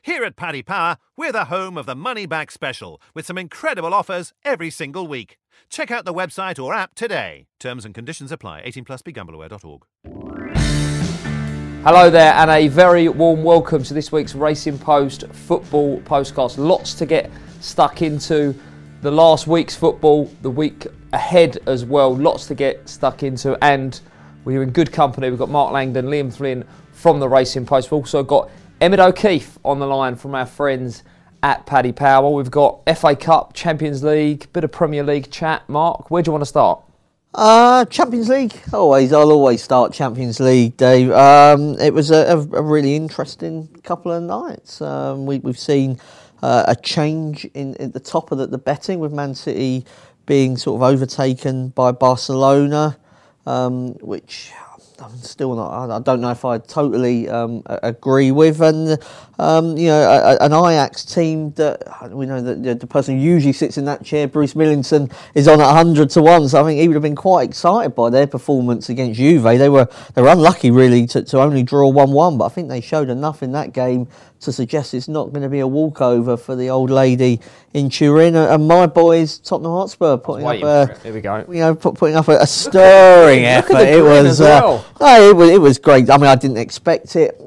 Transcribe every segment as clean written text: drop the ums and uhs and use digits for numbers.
Here at Paddy Power, we're the home of the Money Back Special, with some incredible offers every single week. Check out the website or app today. Terms and conditions apply. 18 plus BeGambleAware.org. Hello there, and a very warm welcome to this week's Racing Post football postcast. Lots to get stuck into. The last week's football, the week ahead as well. Lots to get stuck into, and we're in good company. We've got Mark Langdon, Liam Flynn from the Racing Post. We've also got Emmett O'Keefe on the line from our friends at Paddy Power. We've got FA Cup, Champions League, bit of Premier League chat. Mark, where do you want to start? Champions League. I'll always start Champions League, Dave. It was a really interesting couple of nights. We've seen a change in the top of the betting, with Man City being sort of overtaken by Barcelona, which I'm still not. I don't know if I totally agree with, and an Ajax team that we know that the person who usually sits in that chair, Bruce Millington, is on at 100 to 1. So I think he would have been quite excited by their performance against Juve. They were unlucky really to only draw 1-1, but I think they showed enough in that game to suggest it's not going to be a walkover for the old lady in Turin. And my boys, Tottenham Hotspur, putting up a stirring effort. It was it was great. I mean, I didn't expect it.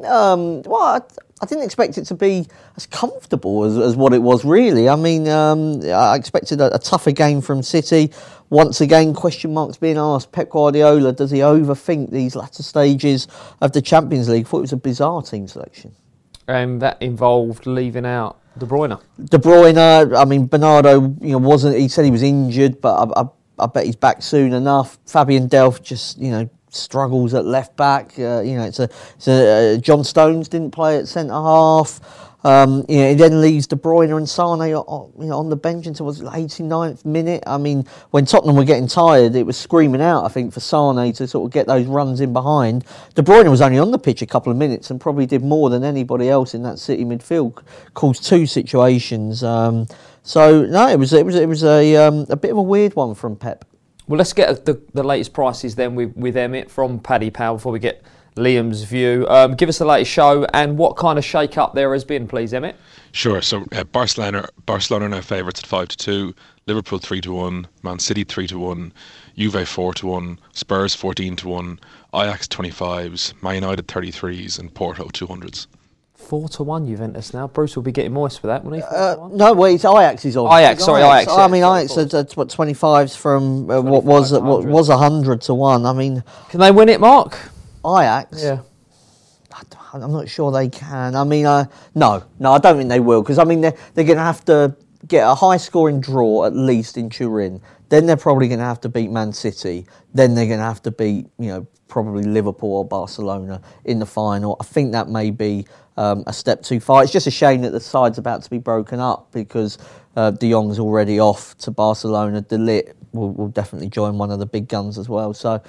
I didn't expect it to be as comfortable as what it was, really. I mean, I expected a tougher game from City. Once again, question marks being asked. Pep Guardiola, does he overthink these latter stages of the Champions League? I thought it was a bizarre team selection. And that involved leaving out De Bruyne. I mean, Bernardo, wasn't. He said he was injured, but I bet he's back soon enough. Fabian Delph just, struggles at left back. John Stones didn't play at centre half. He then leaves De Bruyne and Sane on the bench until the 89th minute. I mean, when Tottenham were getting tired, it was screaming out, I think, for Sane to sort of get those runs in behind. De Bruyne was only on the pitch a couple of minutes and probably did more than anybody else in that City midfield. Caused two situations. It was a bit of a weird one from Pep. Well, let's get the latest prices then with Emmett from Paddy Power before we get Liam's view. Give us the latest show and what kind of shake-up there has been, please, Emmett. Sure. So Barcelona are now favourites at 5-2, Liverpool 3-1, Man City 3-1, Juve 4-1, Spurs 14-1, Ajax 25s, Man United 33s, and Porto 200s. 4-1 Juventus now. Bruce will be getting moist for that, won't he? It's Ajax is on. Ajax. I mean, Ajax are 25s from what was 100 to 1. I mean, can they win it, Mark? Ajax? Yeah. I'm not sure they can. I mean, no, I don't think they will, because I mean they're going to have to get a high-scoring draw at least in Turin. Then they're probably going to have to beat Man City. Then they're going to have to beat, probably Liverpool or Barcelona in the final. I think that may be a step too far. It's just a shame that the side's about to be broken up, because De Jong's already off to Barcelona. De Ligt will definitely join one of the big guns as well. So,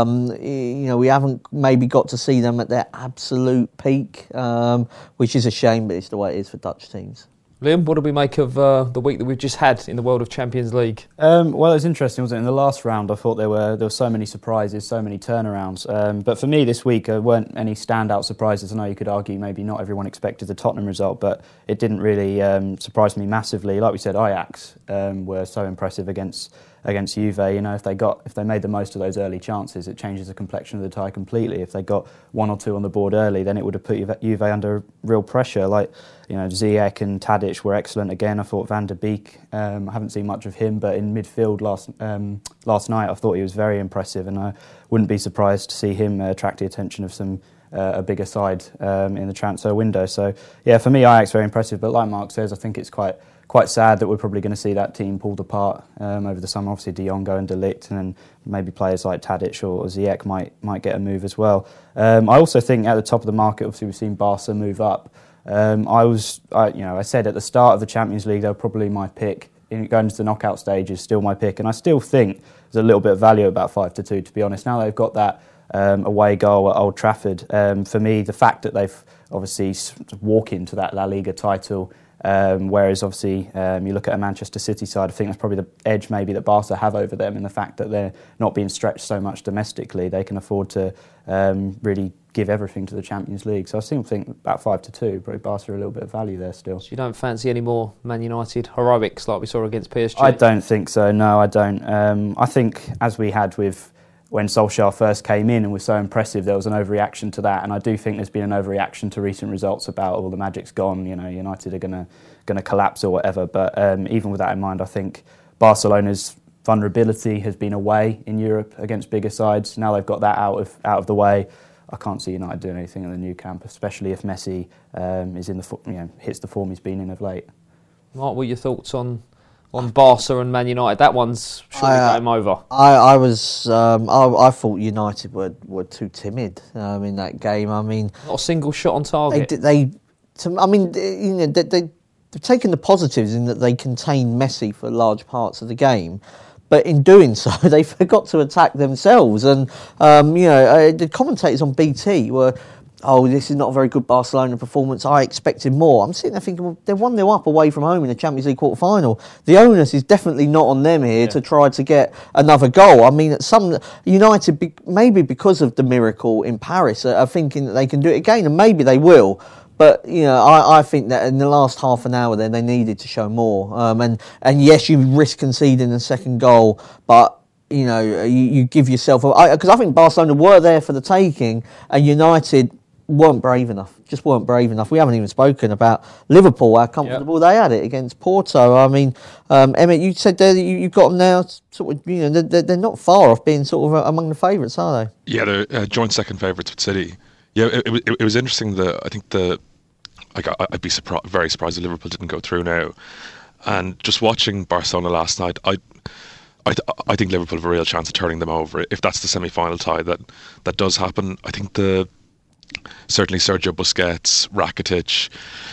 we haven't maybe got to see them at their absolute peak, which is a shame, but it's the way it is for Dutch teams. Liam, what do we make of the week that we've just had in the world of Champions League? Well, it was interesting, wasn't it? In the last round, I thought there were so many surprises, so many turnarounds. But for me this week, there weren't any standout surprises. I know you could argue maybe not everyone expected the Tottenham result, but it didn't really surprise me massively. Like we said, Ajax were so impressive against Juve. If they made the most of those early chances, it changes the complexion of the tie completely. If they got one or two on the board early, then it would have put Juve under real pressure. Ziyech and Tadic were excellent again. I thought Van der Beek, I haven't seen much of him, but in midfield last night I thought he was very impressive, and I wouldn't be surprised to see him attract the attention of a bigger side in the transfer window. So yeah, for me, Ajax very impressive, but like Mark says, I think it's quite sad that we're probably going to see that team pulled apart over the summer. Obviously, De Jong and De Ligt, and then maybe players like Tadic or Ziyech might get a move as well. I also think at the top of the market, obviously we've seen Barca move up. I said at the start of the Champions League, they're probably my pick. Going into the knockout stage is still my pick, and I still think there's a little bit of value about 5-2. To be honest, now they've got that away goal at Old Trafford. For me, the fact that they've obviously walk into that La Liga title Whereas obviously you look at a Manchester City side, I think that's probably the edge maybe that Barca have over them in the fact that they're not being stretched so much domestically. They can afford to really give everything to the Champions League. So I still think about 5-2, probably Barca a little bit of value there still. So you don't fancy any more Man United heroics like we saw against PSG? I don't think so, no, I don't. I think as we had with when Solskjaer first came in and was so impressive, there was an overreaction to that, and I do think there's been an overreaction to recent results about, the magic's gone, United are going to collapse or whatever. But even with that in mind, I think Barcelona's vulnerability has been away in Europe against bigger sides. Now they've got that out of the way. I can't see United doing anything in the new camp, especially if Messi is in the hits the form he's been in of late. Mark, what are your thoughts on Barca and Man United? That one's surely game over. I thought United were too timid in that game. I mean, not a single shot on target. They've taken the positives in that they contained Messi for large parts of the game. But in doing so, they forgot to attack themselves. And, the commentators on BT were, this is not a very good Barcelona performance. I expected more. I'm sitting there thinking, well, they're 1-0 up away from home in the Champions League quarter-final. The onus is definitely not on them here to try to get another goal. I mean, United, maybe because of the miracle in Paris, are thinking that they can do it again, and maybe they will. But, I think that in the last half an hour then they needed to show more. And yes, you risk conceding the second goal, but, you give yourself... Because I think Barcelona were there for the taking, and United weren't brave enough. Just weren't brave enough. We haven't even spoken about Liverpool, how comfortable they had it against Porto. I mean, Emmett, you said there that you've got them now, sort of, they're not far off being sort of among the favourites, are they? Yeah, they're joint second favourites with City. Yeah, it was interesting that I think I'd be very surprised if Liverpool didn't go through now. And just watching Barcelona last night, I think Liverpool have a real chance of turning them over if that's the semi-final tie that does happen. I think certainly Sergio Busquets, Rakitic,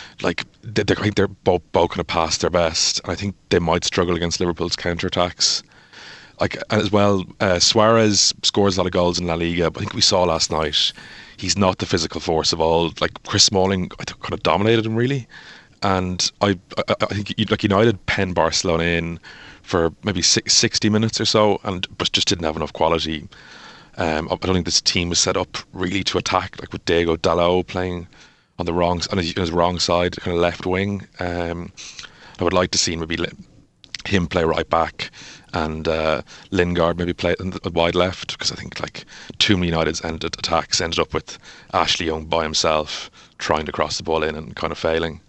they're both kind of past their best, and I think they might struggle against Liverpool's counter-attacks. And as well, Suarez scores a lot of goals in La Liga, but I think we saw last night he's not the physical force of all. Like Chris Smalling, I think kind of dominated him really, and I think United penned Barcelona in for maybe 60 minutes or so, but just didn't have enough quality. I don't think this team was set up really to attack, like with Diego Dalot playing on his wrong side, kind of left wing. I would like to see maybe him play right back and Lingard maybe play in the wide left, because I think too many United's attacks ended up with Ashley Young by himself trying to cross the ball in and kind of failing.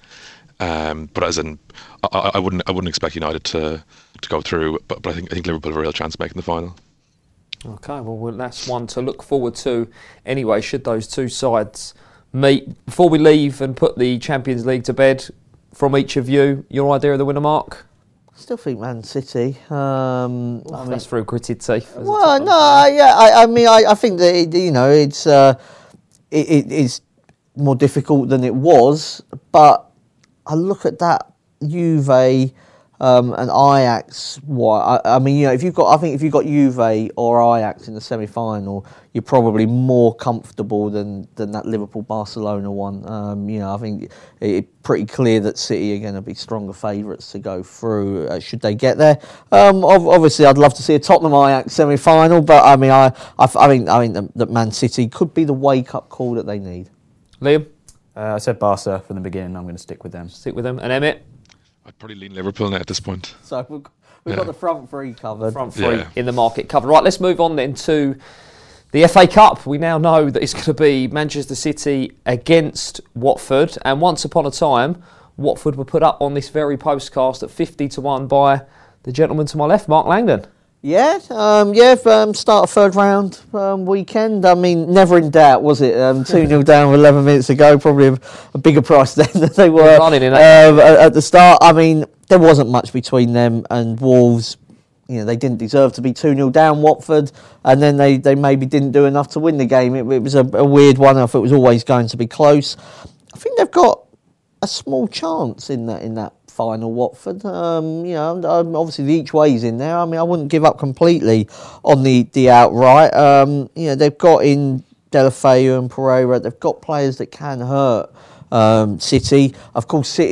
But as in, I wouldn't expect United to go through, but I think Liverpool have a real chance of making the final. Okay, well that's one to look forward to anyway, should those two sides meet. Before we leave and put the Champions League to bed, from each of you, your idea of the winner, Mark? I still think Man City. That's through gritted teeth. Well, no, yeah. I think that it's more difficult than it was. But I look at that Juve and Ajax. If you've got Juve or Ajax in the semi-final, you're probably more comfortable than that Liverpool-Barcelona one. I think it's pretty clear that City are going to be stronger favourites to go through should they get there. Obviously, I'd love to see a Tottenham-Ajax semi-final, but I think that Man City could be the wake-up call that they need. Liam? I said Barca from the beginning. I'm going to stick with them. And Emmett? I'd probably lean Liverpool now at this point. So we've got the front three covered. Front three in the market covered. Right, let's move on then to the FA Cup. We now know that it's going to be Manchester City against Watford. And once upon a time, Watford were put up on this very postcast at 50-1 by the gentleman to my left, Mark Langdon. Start of third round weekend. I mean, never in doubt, was it? 2-0 down with 11 minutes ago, probably a bigger price then than they were at the start. I mean, there wasn't much between them and Wolves. They didn't deserve to be 2-0 down, Watford, and then they maybe didn't do enough to win the game. It was a weird one. I thought it was always going to be close. I think they've got a small chance in that final, Watford. Obviously the each way's in there. I mean, I wouldn't give up completely on the outright. They've got in Deulofeu and Pereira. They've got players that can hurt City. Of course, City are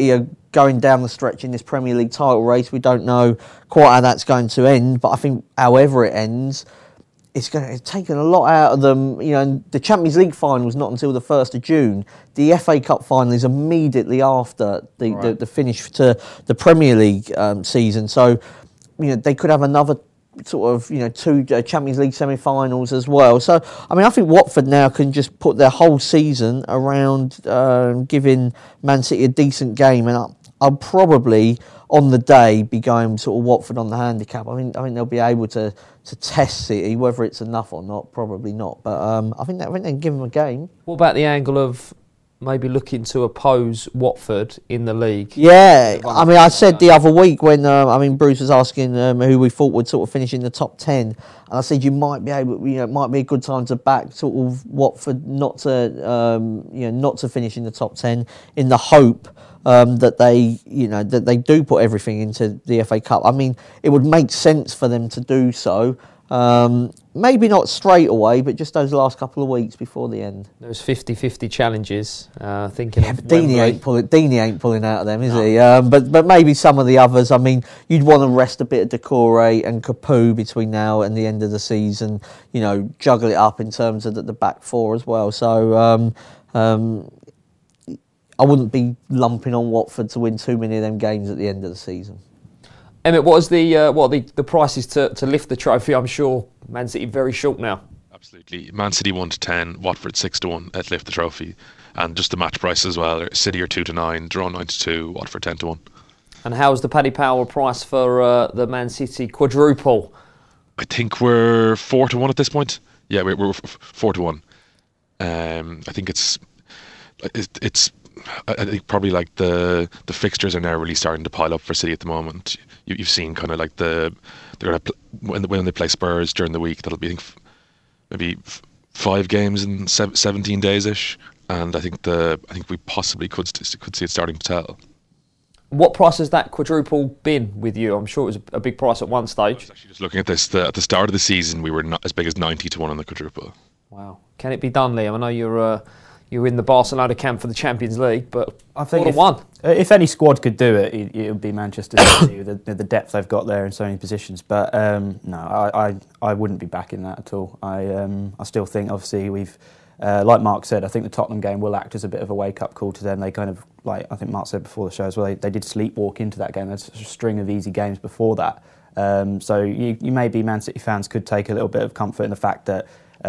going down the stretch in this Premier League title race. We don't know quite how that's going to end, but I think however it ends, it's going to take a lot out of them. You know, the Champions League final is not until the 1st of June. The FA Cup final is immediately after the finish to the Premier League season. So, you know, they could have another sort of, you know, 2 Champions League semi-finals as well. So, I mean, I think Watford now can just put their whole season around giving Man City a decent game, and I'll probably on the day be going sort of Watford on the handicap. I think they'll be able to test City, whether it's enough or not, probably not. But I think they can give them a game. What about the angle of maybe looking to oppose Watford in the league? Yeah, I mean, I said the other week when Bruce was asking who we thought would sort of finish in the top 10, and I said you might be able, you know, it might be a good time to back sort of Watford not to finish in the top 10 in the hope that they do put everything into the FA Cup. I mean, it would make sense for them to do so. Maybe not straight away, but just those last couple of weeks before the end. Those 50-50 challenges, thinking of Deeney ain't pulling out of them, is he? But maybe some of the others. I mean, you'd want to rest a bit of Decore and Capoue between now and the end of the season. You know, juggle it up in terms of the back four as well. So I wouldn't be lumping on Watford to win too many of them games at the end of the season. Emmett, what are the prices to lift the trophy? I'm sure Man City very short now. Absolutely. Man City 1-10, Watford 6-1 at lift the trophy, and just the match price as well. City are 2-9, draw 9-2, Watford 10-1. And how's the Paddy Power price for the Man City quadruple? I think we're 4-1 at this point. Yeah, we're 4-1. I think it's. I think probably like the fixtures are now really starting to pile up for City at the moment. You've seen kind of like they're going to when they play Spurs during the week, that'll be I think maybe 5 games in 17 days ish, and I think we possibly could see it starting to tell. What price has that quadruple been with you? I'm sure it was a big price at one stage. I was actually just looking at this. At the start of the season, we were not as big as 90-1 on the quadruple. Wow, can it be done, Liam? I know you're in the Barcelona camp for the Champions League, but I think if any squad could do it, it would be Manchester City with the depth they've got there in so many positions. But no, I wouldn't be backing that at all. I still think, obviously, we've like Mark said, I think the Tottenham game will act as a bit of a wake-up call to them. They kind of, like I think Mark said before the show as well, they did sleepwalk into that game. There's a string of easy games before that. So you maybe Man City fans could take a little bit of comfort in the fact that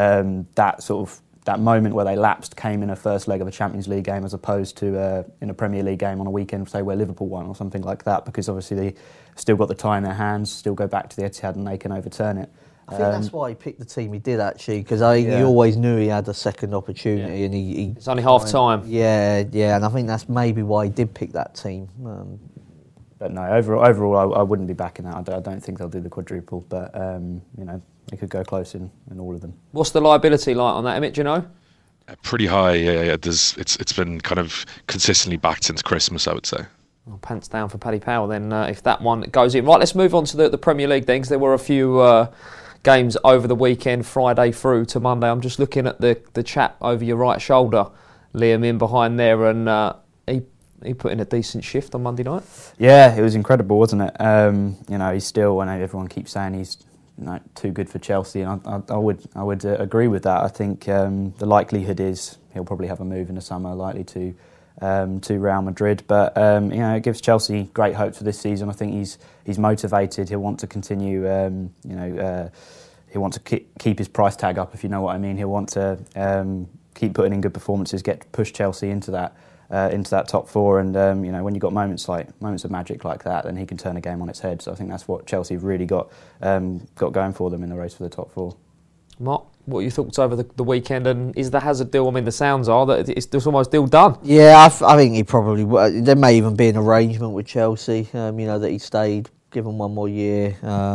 that moment where they lapsed came in a first leg of a Champions League game as opposed to in a Premier League game on a weekend, say, where Liverpool won or something like that, because obviously they still got the tie in their hands, still go back to the Etihad and they can overturn it. I think that's why he picked the team he did, actually, because he always knew he had a second opportunity. And he it's only half time. Yeah, and I think that's maybe why he did pick that team. But no, overall I wouldn't be backing that. I don't think they'll do the quadruple, but they could go close in all of them. What's the liability like on that, Emmett, do you know? Pretty high, yeah. It's been kind of consistently backed since Christmas, I would say. Well, pants down for Paddy Power then, if that one goes in. Right, let's move on to the Premier League then, 'cause there were a few games over the weekend, Friday through to Monday. I'm just looking at the chap over your right shoulder, Liam, in behind there, and he put in a decent shift on Monday night. Yeah, it was incredible, wasn't it? He's still, I know everyone keeps saying he's too good for Chelsea, and I would agree with that. I think the likelihood is he'll probably have a move in the summer, likely to Real Madrid. But it gives Chelsea great hopes for this season. I think he's motivated. He'll want to continue. He'll want to keep his price tag up, if you know what I mean. He'll want to keep putting in good performances, push Chelsea into that top four, and when you've got moments of magic like that, then he can turn a game on its head. So I think that's what Chelsea have really got going for them in the race for the top four. Mark, what are your thoughts over the weekend, and is the Hazard deal, I mean, the sounds are that it's almost deal done? Yeah, I think he probably, there may even be an arrangement with Chelsea, that he stayed, given one more year.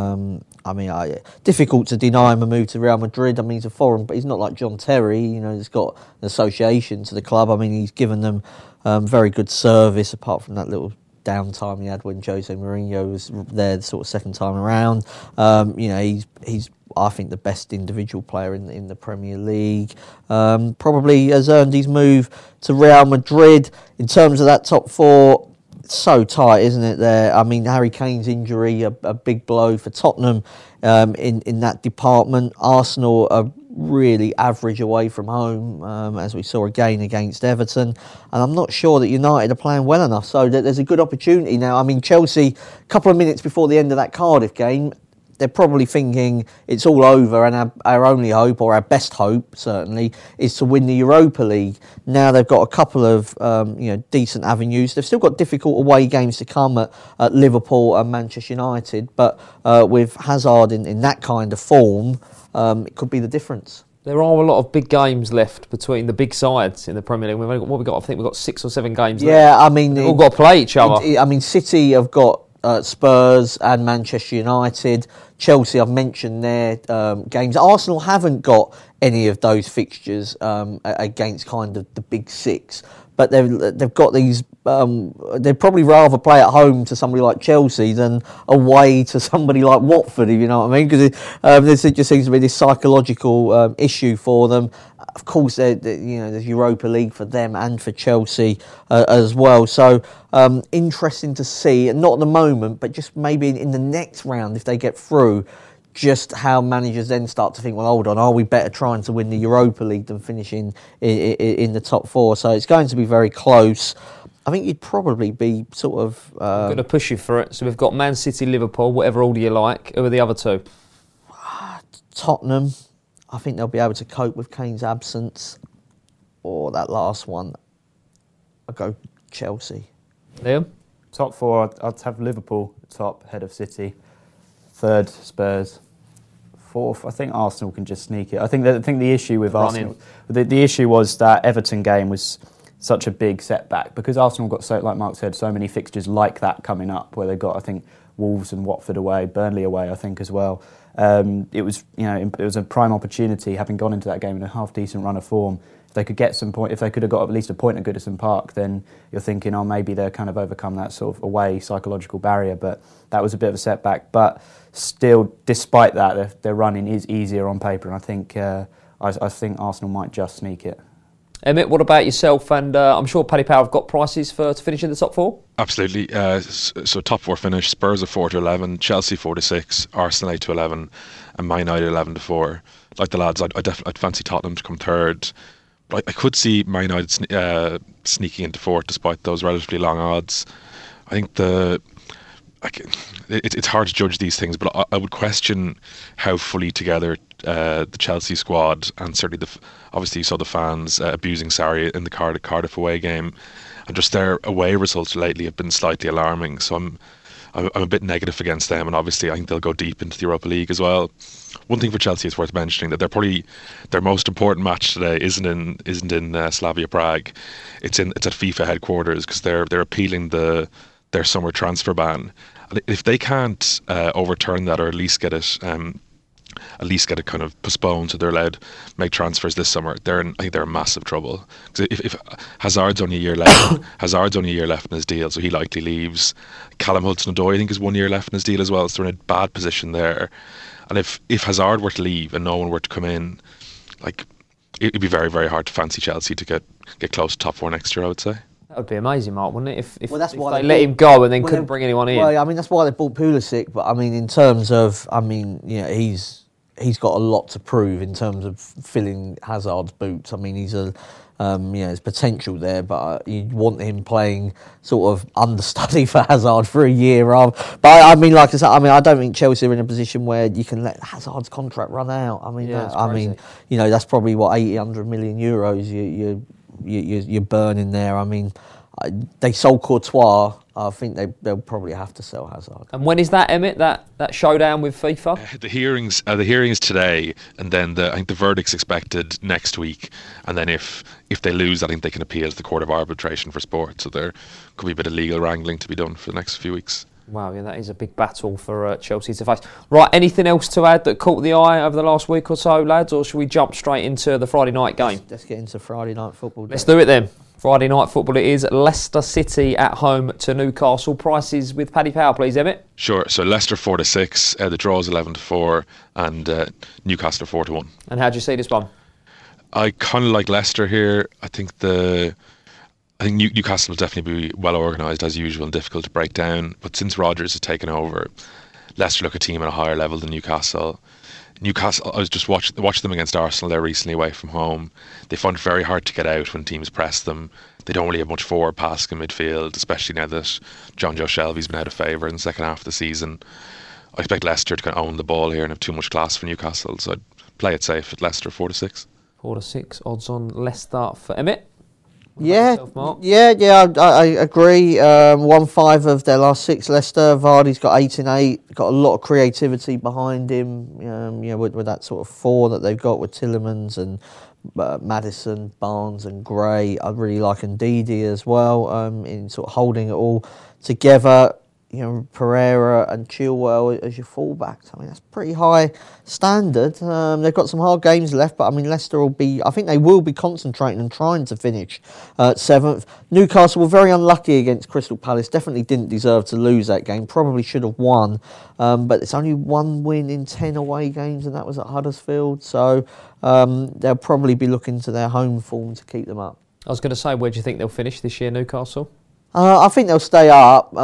Difficult to deny him a move to Real Madrid. I mean, he's a foreign, but he's not like John Terry. He's got an association to the club. I mean, he's given them very good service, apart from that little downtime he had when Jose Mourinho was there, the sort of second time around. He's I think the best individual player in the Premier League. Probably has earned his move to Real Madrid. In terms of that top four, so tight, isn't it? There, I mean, Harry Kane's injury, a big blow for Tottenham in that department. Arsenal are really average away from home, as we saw again against Everton, and I'm not sure that United are playing well enough. So there's a good opportunity now. I mean, Chelsea, a couple of minutes before the end of that Cardiff game, they're probably thinking it's all over, and our only hope, or our best hope certainly, is to win the Europa League. Now they've got a couple of decent avenues. They've still got difficult away games to come at Liverpool and Manchester United, but with Hazard in that kind of form, it could be the difference. There are a lot of big games left between the big sides in the Premier League. I think we've got 6 or 7 games left. Yeah, I mean, they've all got to play each other. I mean, City have got Spurs and Manchester United. Chelsea, I've mentioned their games. Arsenal haven't got any of those fixtures against kind of the big 6, but they've got these. They'd probably rather play at home to somebody like Chelsea than away to somebody like Watford, if you know what I mean, because there just seems to be this psychological issue for them. Of course, there's Europa League for them and for Chelsea as well. So interesting to see, not at the moment, but just maybe in the next round if they get through, just how managers then start to think, well, hold on, are we better trying to win the Europa League than finishing in the top 4? So it's going to be very close. I think you'd probably be sort of... I'm going to push you for it. So we've got Man City, Liverpool, whatever order you like. Who are the other 2? Tottenham. I think they'll be able to cope with Kane's absence. Or that last one, I'll go Chelsea. Liam? Top 4, I'd have Liverpool top, ahead of City. 3rd, Spurs. 4th, I think Arsenal can just sneak it. I think the issue with Arsenal... The issue was that Everton game was such a big setback because Arsenal got, so, like Mark said, so many fixtures like that coming up where they've got, I think, Wolves and Watford away, Burnley away, I think, as well. It was a prime opportunity, having gone into that game in a half-decent run of form. If they could get if they could have got at least a point at Goodison Park, then you're thinking, maybe they'll kind of overcome that sort of away psychological barrier. But that was a bit of a setback. But still, despite that, their running is easier on paper, and I think Arsenal might just sneak it. Emmett, what about yourself? And I'm sure Paddy Power have got prices to finish in the top 4? Absolutely. So top 4 finish: Spurs are 4-11, Chelsea 4-6, Arsenal 8-11, and Man United 11-4. Like the lads, I'd fancy Tottenham to come 3rd. But I could see Man United sneaking into 4th despite those relatively long odds. I think it's hard to judge these things, but I would question how fully together the Chelsea squad, and certainly obviously you saw the fans abusing Sarri in the Cardiff away game, and just their away results lately have been slightly alarming. So I'm a bit negative against them, and obviously I think they'll go deep into the Europa League as well. One thing for Chelsea is worth mentioning, that they're probably their most important match today isn't in Slavia Prague. It's at FIFA headquarters because they're appealing their summer transfer ban. And if they can't overturn that, or at least get it kind of postponed, so they're allowed to make transfers this summer, I think they're in massive trouble. Because if Hazard's only a year left, in his deal, so he likely leaves. Callum Hudson-Odoi, I think, has 1 year left in his deal as well, so they're in a bad position there. And if Hazard were to leave and no one were to come in, it'd be very, very hard to fancy Chelsea to get close to top 4 next year, I would say. That would be amazing, Mark, wouldn't it? If they let him go and then couldn't bring anyone in. Well, I mean, that's why they bought Pulisic. But I mean, in terms of, he's got a lot to prove in terms of filling Hazard's boots. I mean, he's there's potential there, but you want him playing sort of understudy for Hazard for a year. But I mean, like I said, I don't think Chelsea are in a position where you can let Hazard's contract run out. I mean, that's probably what 100 million euros you're burning there. I mean, they sold Courtois. I think they'll probably have to sell Hazard. And when is that, Emmett? That showdown with FIFA? The hearings today, and then I think the verdict's expected next week. And then if they lose, I think they can appeal to the Court of Arbitration for Sport. So there could be a bit of legal wrangling to be done for the next few weeks. Wow, yeah, that is a big battle for Chelsea to face. Right, anything else to add that caught the eye over the last week or so, lads? Or should we jump straight into the Friday night game? Let's get into Friday night football. Let's do it then. Friday night football it is. Leicester City at home to Newcastle. Prices with Paddy Power, please, Emmett. Sure. So Leicester 4-6, the draw is 11-4, and Newcastle 4-1. And how do you see this one? I kind of like Leicester here. I think I think Newcastle will definitely be well organised as usual and difficult to break down. But since Rodgers has taken over, Leicester look a team at a higher level than Newcastle. Newcastle, I was just watched them against Arsenal there recently away from home. They found it very hard to get out when teams press them. They don't really have much forward passing in midfield, especially now that John Joe Shelby's been out of favour in the second half of the season. I expect Leicester to kind of own the ball here and have too much class for Newcastle, so I'd play it safe at Leicester 4-6. 4-6 odds on Leicester for Emmett. Yeah, I agree. 1-5 of their last 6. Leicester. Vardy's got 8 in 8. Got a lot of creativity behind him. With that sort of 4 that they've got with Tielemans and Maddison, Barnes and Gray. I really like Ndidi as well. In sort of holding it all together. Pereira and Chilwell as your fullbacks. I mean, that's pretty high standard. They've got some hard games left, but I mean, Leicester I think they will be concentrating and trying to finish 7th. Newcastle were very unlucky against Crystal Palace. Definitely didn't deserve to lose that game. Probably should have won. But it's only 1 win in 10 away games, and that was at Huddersfield. So they'll probably be looking to their home form to keep them up. I was going to say, where do you think they'll finish this year, Newcastle? I think they'll stay up.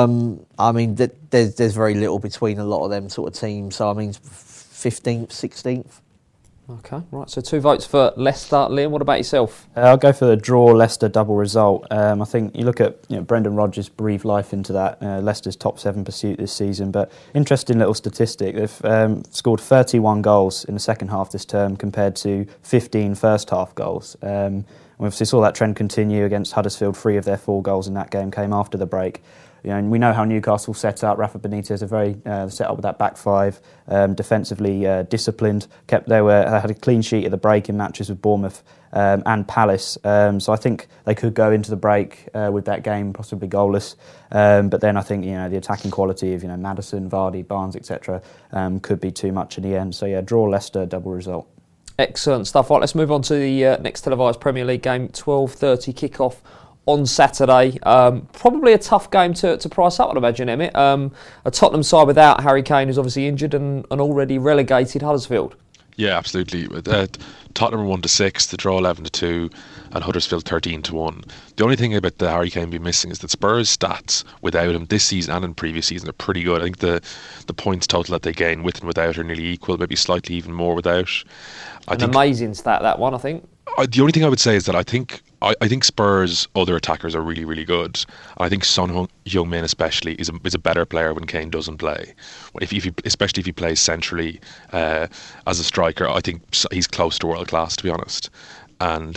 I mean, there's very little between a lot of them sort of teams. So, I mean, 15th, 16th. Okay, right. So 2 votes for Leicester. Liam, what about yourself? I'll go for the draw Leicester double result. I think you look at Brendan Rodgers breathed life into that. Leicester's top 7 pursuit this season. But interesting little statistic. They've scored 31 goals in the second half this term compared to 15 first half goals. We obviously saw that trend continue against Huddersfield. 3 of their 4 goals in that game came after the break. And we know how Newcastle set up. Rafa Benitez are very set up with that back 5, defensively disciplined. Had a clean sheet at the break in matches with Bournemouth and Palace. So I think they could go into the break with that game possibly goalless. But then I think the attacking quality of Maddison, Vardy, Barnes, etc. Could be too much in the end. So draw Leicester double result. Excellent stuff. Right, let's move on to the next televised Premier League game, 12:30 kick-off on Saturday. Probably a tough game to price up, I'd imagine, Emmett. A Tottenham side without Harry Kane, who's obviously injured, and an already relegated Huddersfield. Yeah, absolutely. Tottenham 1-6, the draw 11-2, and Huddersfield 13-1. The only thing about the Harry Kane being missing is that Spurs' stats without him this season and in previous season are pretty good. I think the points total that they gain with and without are nearly equal, maybe slightly even more without. Amazing stat, that one, I think. The only thing I would say is that I think Spurs' other attackers are really, really good. And I think Son Heung-min especially is a better player when Kane doesn't play. Especially if he plays centrally as a striker, I think he's close to world class, to be honest. And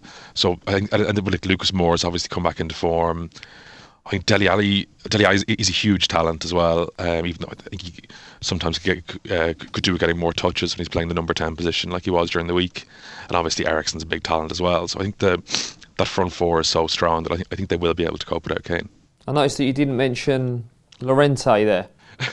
so I think, and like Lucas Moore's obviously come back into form. I think Dele Alli is a huge talent as well. Even though I think he sometimes could do with getting more touches when he's playing the number 10 position like he was during the week. And obviously Eriksen's a big talent as well. So I think that front 4 is so strong that I think they will be able to cope without Kane. I noticed that you didn't mention Llorente there.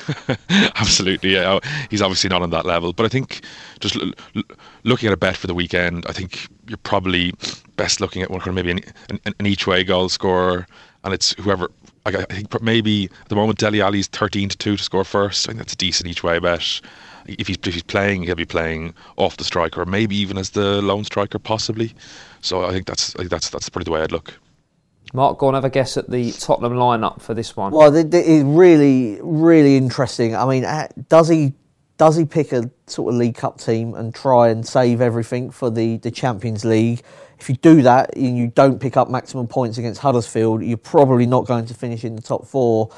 Absolutely, yeah. He's obviously not on that level, but I think just looking at a bet for the weekend, I think you're probably best looking at one kind of maybe an each way goal scorer, and it's whoever. I think maybe at the moment Dele Alli's 13-2 to score first. I think that's a decent each way bet. If he's playing, he'll be playing off the striker, or maybe even as the lone striker, possibly. So I think that's probably the way I'd look. Mark, go and have a guess at the Tottenham lineup for this one. Well, it's really, really interesting. I mean, does he pick a sort of League Cup team and try and save everything for the Champions League? If you do that and you don't pick up maximum points against Huddersfield, you're probably not going to finish in the top 4.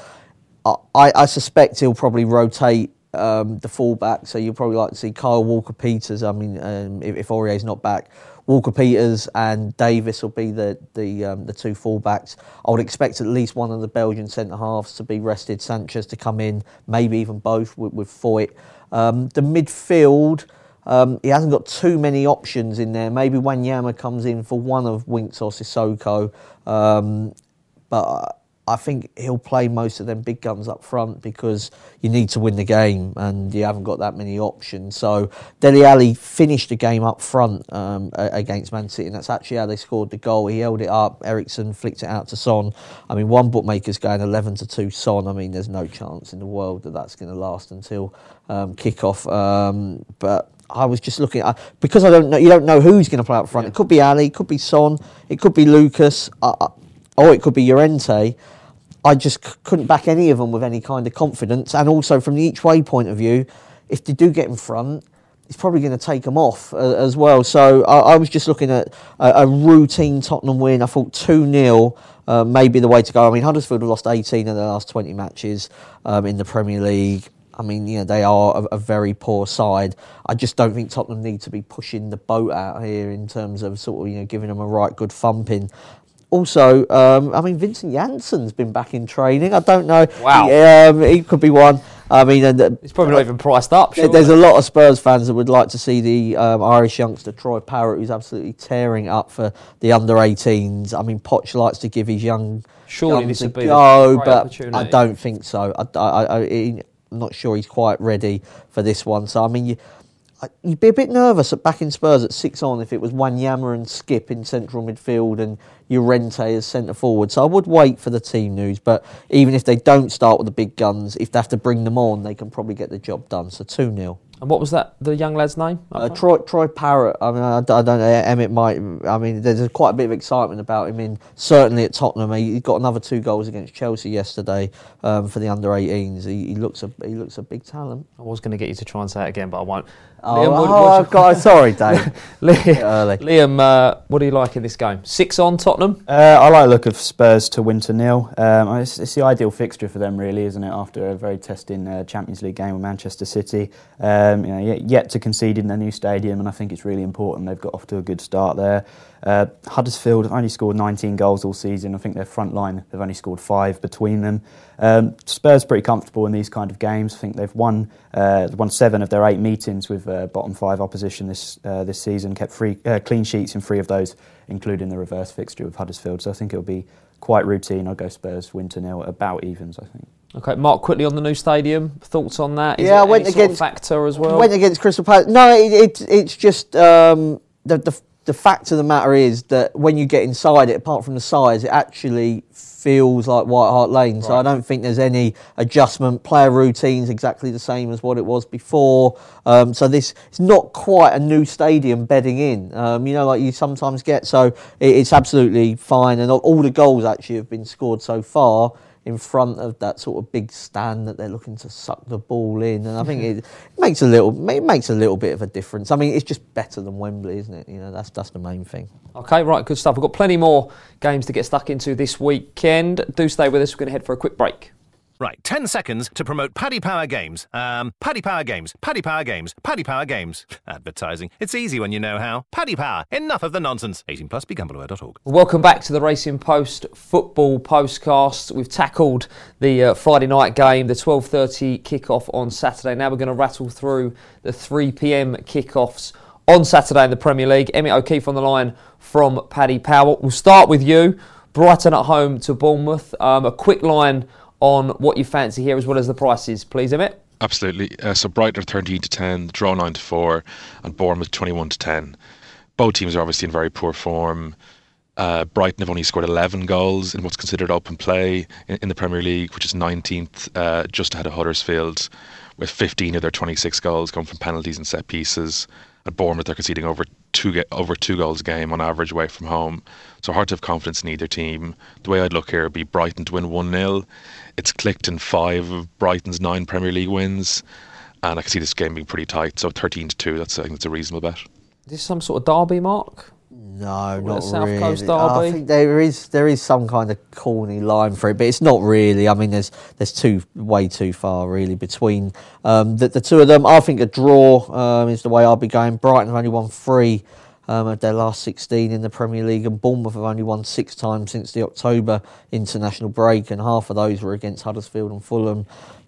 I suspect he'll probably rotate the fullback, so you'll probably like to see Kyle Walker-Peters. I mean, if Aurier's not back, Walker-Peters and Davis will be the 2 fullbacks. I would expect at least one of the Belgian centre-halves to be rested, Sanchez to come in, maybe even both with Foyt. The midfield, he hasn't got too many options in there. Maybe Wanyama comes in for one of Winks or Sissoko, but I think he'll play most of them big guns up front because you need to win the game and you haven't got that many options. So Dele Alli finished the game up front against Man City, and that's actually how they scored the goal. He held it up, Eriksen flicked it out to Son. I mean, one bookmaker's going 11-2 Son. I mean, there's no chance in the world that that's going to last until kick-off. But I was just looking at, because I don't know. You don't know who's going to play up front. It could be Ali, it could be Son, it could be Lucas, or it could be Llorente. I just couldn't back any of them with any kind of confidence. And also from the each way point of view, if they do get in front, it's probably going to take them off as well. So I was just looking at a routine Tottenham win. I thought 2-0 may be the way to go. I mean, Huddersfield have lost 18 of their last 20 matches in the Premier League. I mean, they are a very poor side. I just don't think Tottenham need to be pushing the boat out here in terms of sort of, giving them a right good thumping. Also, I mean, Vincent Janssen's been back in training. I don't know. Wow. He could be one. I mean, It's probably not even priced up. Surely. There's a lot of Spurs fans that would like to see the Irish youngster Troy Parrott, who's absolutely tearing up for the under-18s. I mean, Poch likes to give his young Surely this would be go, a great but opportunity. I don't think so. I'm not sure he's quite ready for this one. So, I mean, you'd be a bit nervous at backing Spurs at 6 on if it was Wanyama and Skip in central midfield and Llorente as centre forward. So I would wait for the team news. But even if they don't start with the big guns, if they have to bring them on, they can probably get the job done. So 2-0. And what was that? The young lad's name? Troy Parrott. I mean, I don't know. Emmett might. I mean, there's quite a bit of excitement about him. Certainly at Tottenham, he got another 2 goals against Chelsea yesterday for the under-18s. He looks a big talent. I was going to get you to try and say it again, but I won't. Liam, sorry, Dave. Liam, what do you like in this game? 6 on Tottenham? I like the look of Spurs to win 2-0. It's the ideal fixture for them, really, isn't it? After a very testing Champions League game with Manchester City, yet to concede in their new stadium, and I think it's really important. They've got off to a good start there. Huddersfield have only scored 19 goals all season. I think their front line have only scored 5 between them. Spurs pretty comfortable in these kind of games. I think they've won 7 of their 8 meetings with bottom 5 opposition this season. Kept clean sheets in 3 of those, including the reverse fixture with Huddersfield. So I think it'll be quite routine. I'll go Spurs win 2-0 about evens, I think. Okay, Mark, quickly on the new stadium. Thoughts on that? Is I it went any against sort of factor as well. Went against Crystal Palace. No, it's just the fact of the matter is that when you get inside it, apart from the size, it actually feels like White Hart Lane. Right. So I don't think there's any adjustment. Player routine's exactly the same as what it was before. So this is not quite a new stadium bedding in, like you sometimes get. So it's absolutely fine. And all the goals actually have been scored so far in front of that sort of big stand that they're looking to suck the ball in, and I think it makes a little bit of a difference. I mean, it's just better than Wembley, isn't it? That's the main thing. Okay, right, good stuff. We've got plenty more games to get stuck into this weekend. Do stay with us. We're going to head for a quick break. Right, 10 seconds to promote Paddy Power Games. Paddy Power Games, Paddy Power Games, Paddy Power Games. Advertising. It's easy when you know how. Paddy Power. Enough of the nonsense. 18 plus, begambleaware.org. Welcome back to the Racing Post football postcast. We've tackled the Friday night game, the 12:30 kickoff on Saturday. Now we're going to rattle through the 3 p.m. kickoffs on Saturday in the Premier League. Emmett O'Keefe on the line from Paddy Power. We'll start with you. Brighton at home to Bournemouth. A quick line on what you fancy here as well as the prices, please, Emmett. Absolutely. So Brighton are 13-10, draw 9-4, and Bournemouth 21-10. Both teams are obviously in very poor form. Brighton have only scored 11 goals in what's considered open play in the Premier League, which is 19th, just ahead of Huddersfield, with 15 of their 26 goals come from penalties and set pieces. At Bournemouth, they're conceding over two goals a game on average away from home. So hard to have confidence in either team. The way I'd look here would be Brighton to win 1-0. It's clicked in 5 of Brighton's 9 Premier League wins, and I can see this game being pretty tight. So 13-2, I think that's a reasonable bet. Is this some sort of derby, Mark? No, not South really. Coast derby? I think there is some kind of corny line for it, but it's not really. I mean, there's way too far really between the two of them. I think a draw is the way I'll be going. Brighton have only won 3 of their last 16 in the Premier League, and Bournemouth have only won 6 times since the October international break, and half of those were against Huddersfield and Fulham,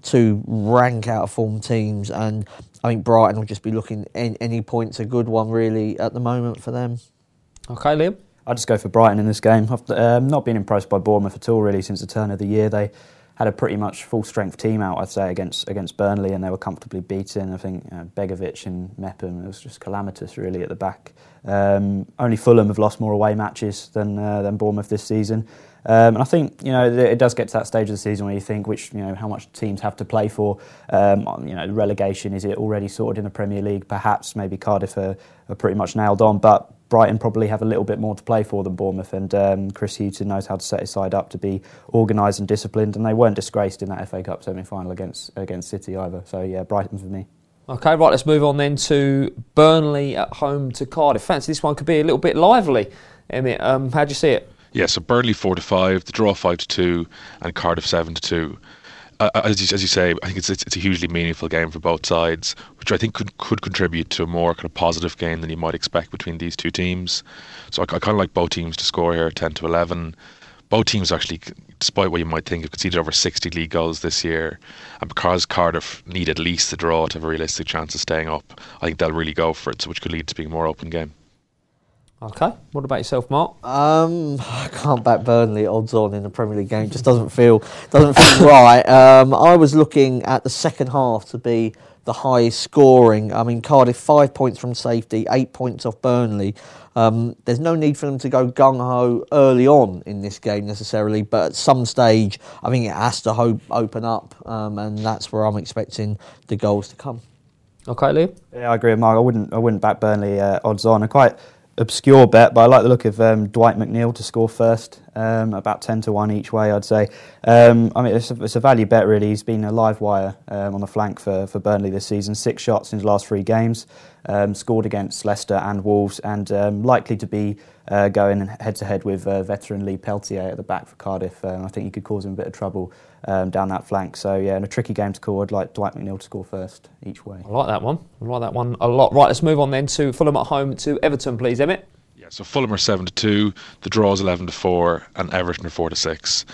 2 rank out of form teams. And I think Brighton will just be looking any point's a good one really at the moment for them. Okay, Liam? I'd just go for Brighton in this game. I've not been impressed by Bournemouth at all, really, since the turn of the year. They had a pretty much full-strength team out, I'd say, against Burnley, and they were comfortably beaten. I think Begovic and Mepham, it was just calamitous, really, at the back. Only Fulham have lost more away matches than Bournemouth this season. And I think it does get to that stage of the season where you think how much teams have to play for. Relegation, is it already sorted in the Premier League? Perhaps maybe Cardiff are pretty much nailed on, but Brighton probably have a little bit more to play for than Bournemouth, and Chris Hughton knows how to set his side up to be organised and disciplined, and they weren't disgraced in that FA Cup semi-final against City either. So yeah, Brighton for me. Okay, right, let's move on then to Burnley at home to Cardiff. Fancy this one could be a little bit lively. Emmett, how do you see it? Yeah, so Burnley 4-5, the draw 5-2, and Cardiff 7-2. As you say, I think it's a hugely meaningful game for both sides, which I think could contribute to a more kind of positive game than you might expect between these two teams. So I kind of like both teams to score here, 10-11. Both teams actually, despite what you might think, have conceded over 60 league goals this year, and because Cardiff need at least the draw to have a realistic chance of staying up, I think they'll really go for it, so which could lead to being a more open game. Okay, what about yourself, Mark? I can't back Burnley odds on in the Premier League game. It just doesn't feel right. I was looking at the second half to be the highest scoring. I mean, Cardiff 5 points from safety, 8 points off Burnley. There's no need for them to go gung-ho early on in this game necessarily, but at some stage I think it has to open up, and that's where I'm expecting the goals to come. Okay, Liam? Yeah, I agree with Mark. I wouldn't back Burnley odds on. Quite obscure bet, but I like the look of Dwight McNeil to score first, about 10-1 each way, I'd say. It's a value bet really. He's been a live wire on the flank for Burnley this season. 6 shots in his last 3 games, scored against Leicester and Wolves, and likely to be going head to head with veteran Lee Peltier at the back for Cardiff. I think he could cause him a bit of trouble down that flank. So yeah, in a tricky game to call, I'd like Dwight McNeil to score first each way. I like that one a lot. Right, let's move on then to Fulham at home to Everton, please, Emmett. Yeah, so Fulham are 7-2, the draw is 11-4, and Everton are 4-6.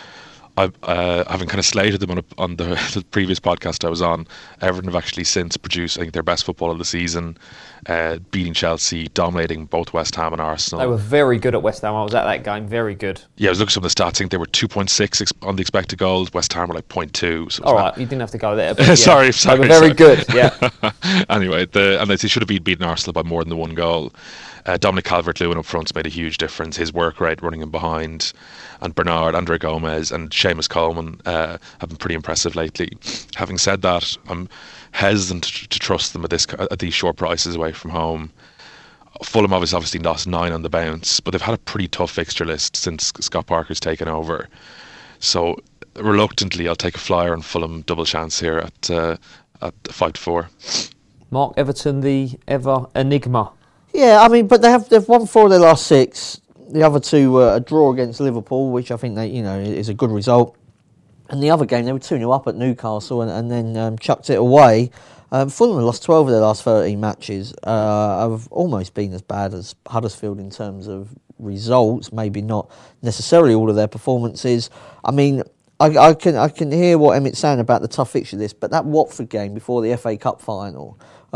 Having kind of slated them on the previous podcast I was on, Everton have actually since produced, I think, their best football of the season, beating Chelsea, dominating both West Ham and Arsenal. They were very good at West Ham. I was at that game, very good. Yeah, I was looking at some of the stats. I think they were 2.6 on the expected goals. West Ham were like 0.2. So all right, you didn't have to go there. But yeah, sorry. They were very good, yeah. Anyway, they should have beaten Arsenal by more than the 1 goal. Dominic Calvert-Lewin up front's made a huge difference. His work rate running in behind, and Bernard, Andre Gomez and Seamus Coleman have been pretty impressive lately. Having said that, I'm hesitant to trust them at these short prices away from home. Fulham obviously lost 9 on the bounce, but they've had a pretty tough fixture list since Scott Parker's taken over. So reluctantly, I'll take a flyer on Fulham double chance here at 5-4. Mark, Everton, the ever enigma. Yeah, I mean, but they've won 4 of their last 6. The other 2 were a draw against Liverpool, which I think is a good result. And the other game, they were 2-0 up at Newcastle and then chucked it away. Fulham have lost 12 of their last 13 matches. Have almost been as bad as Huddersfield in terms of results. Maybe not necessarily all of their performances. I mean, I can hear what Emmett's saying about the tough fixture list, but that Watford game before the FA Cup final,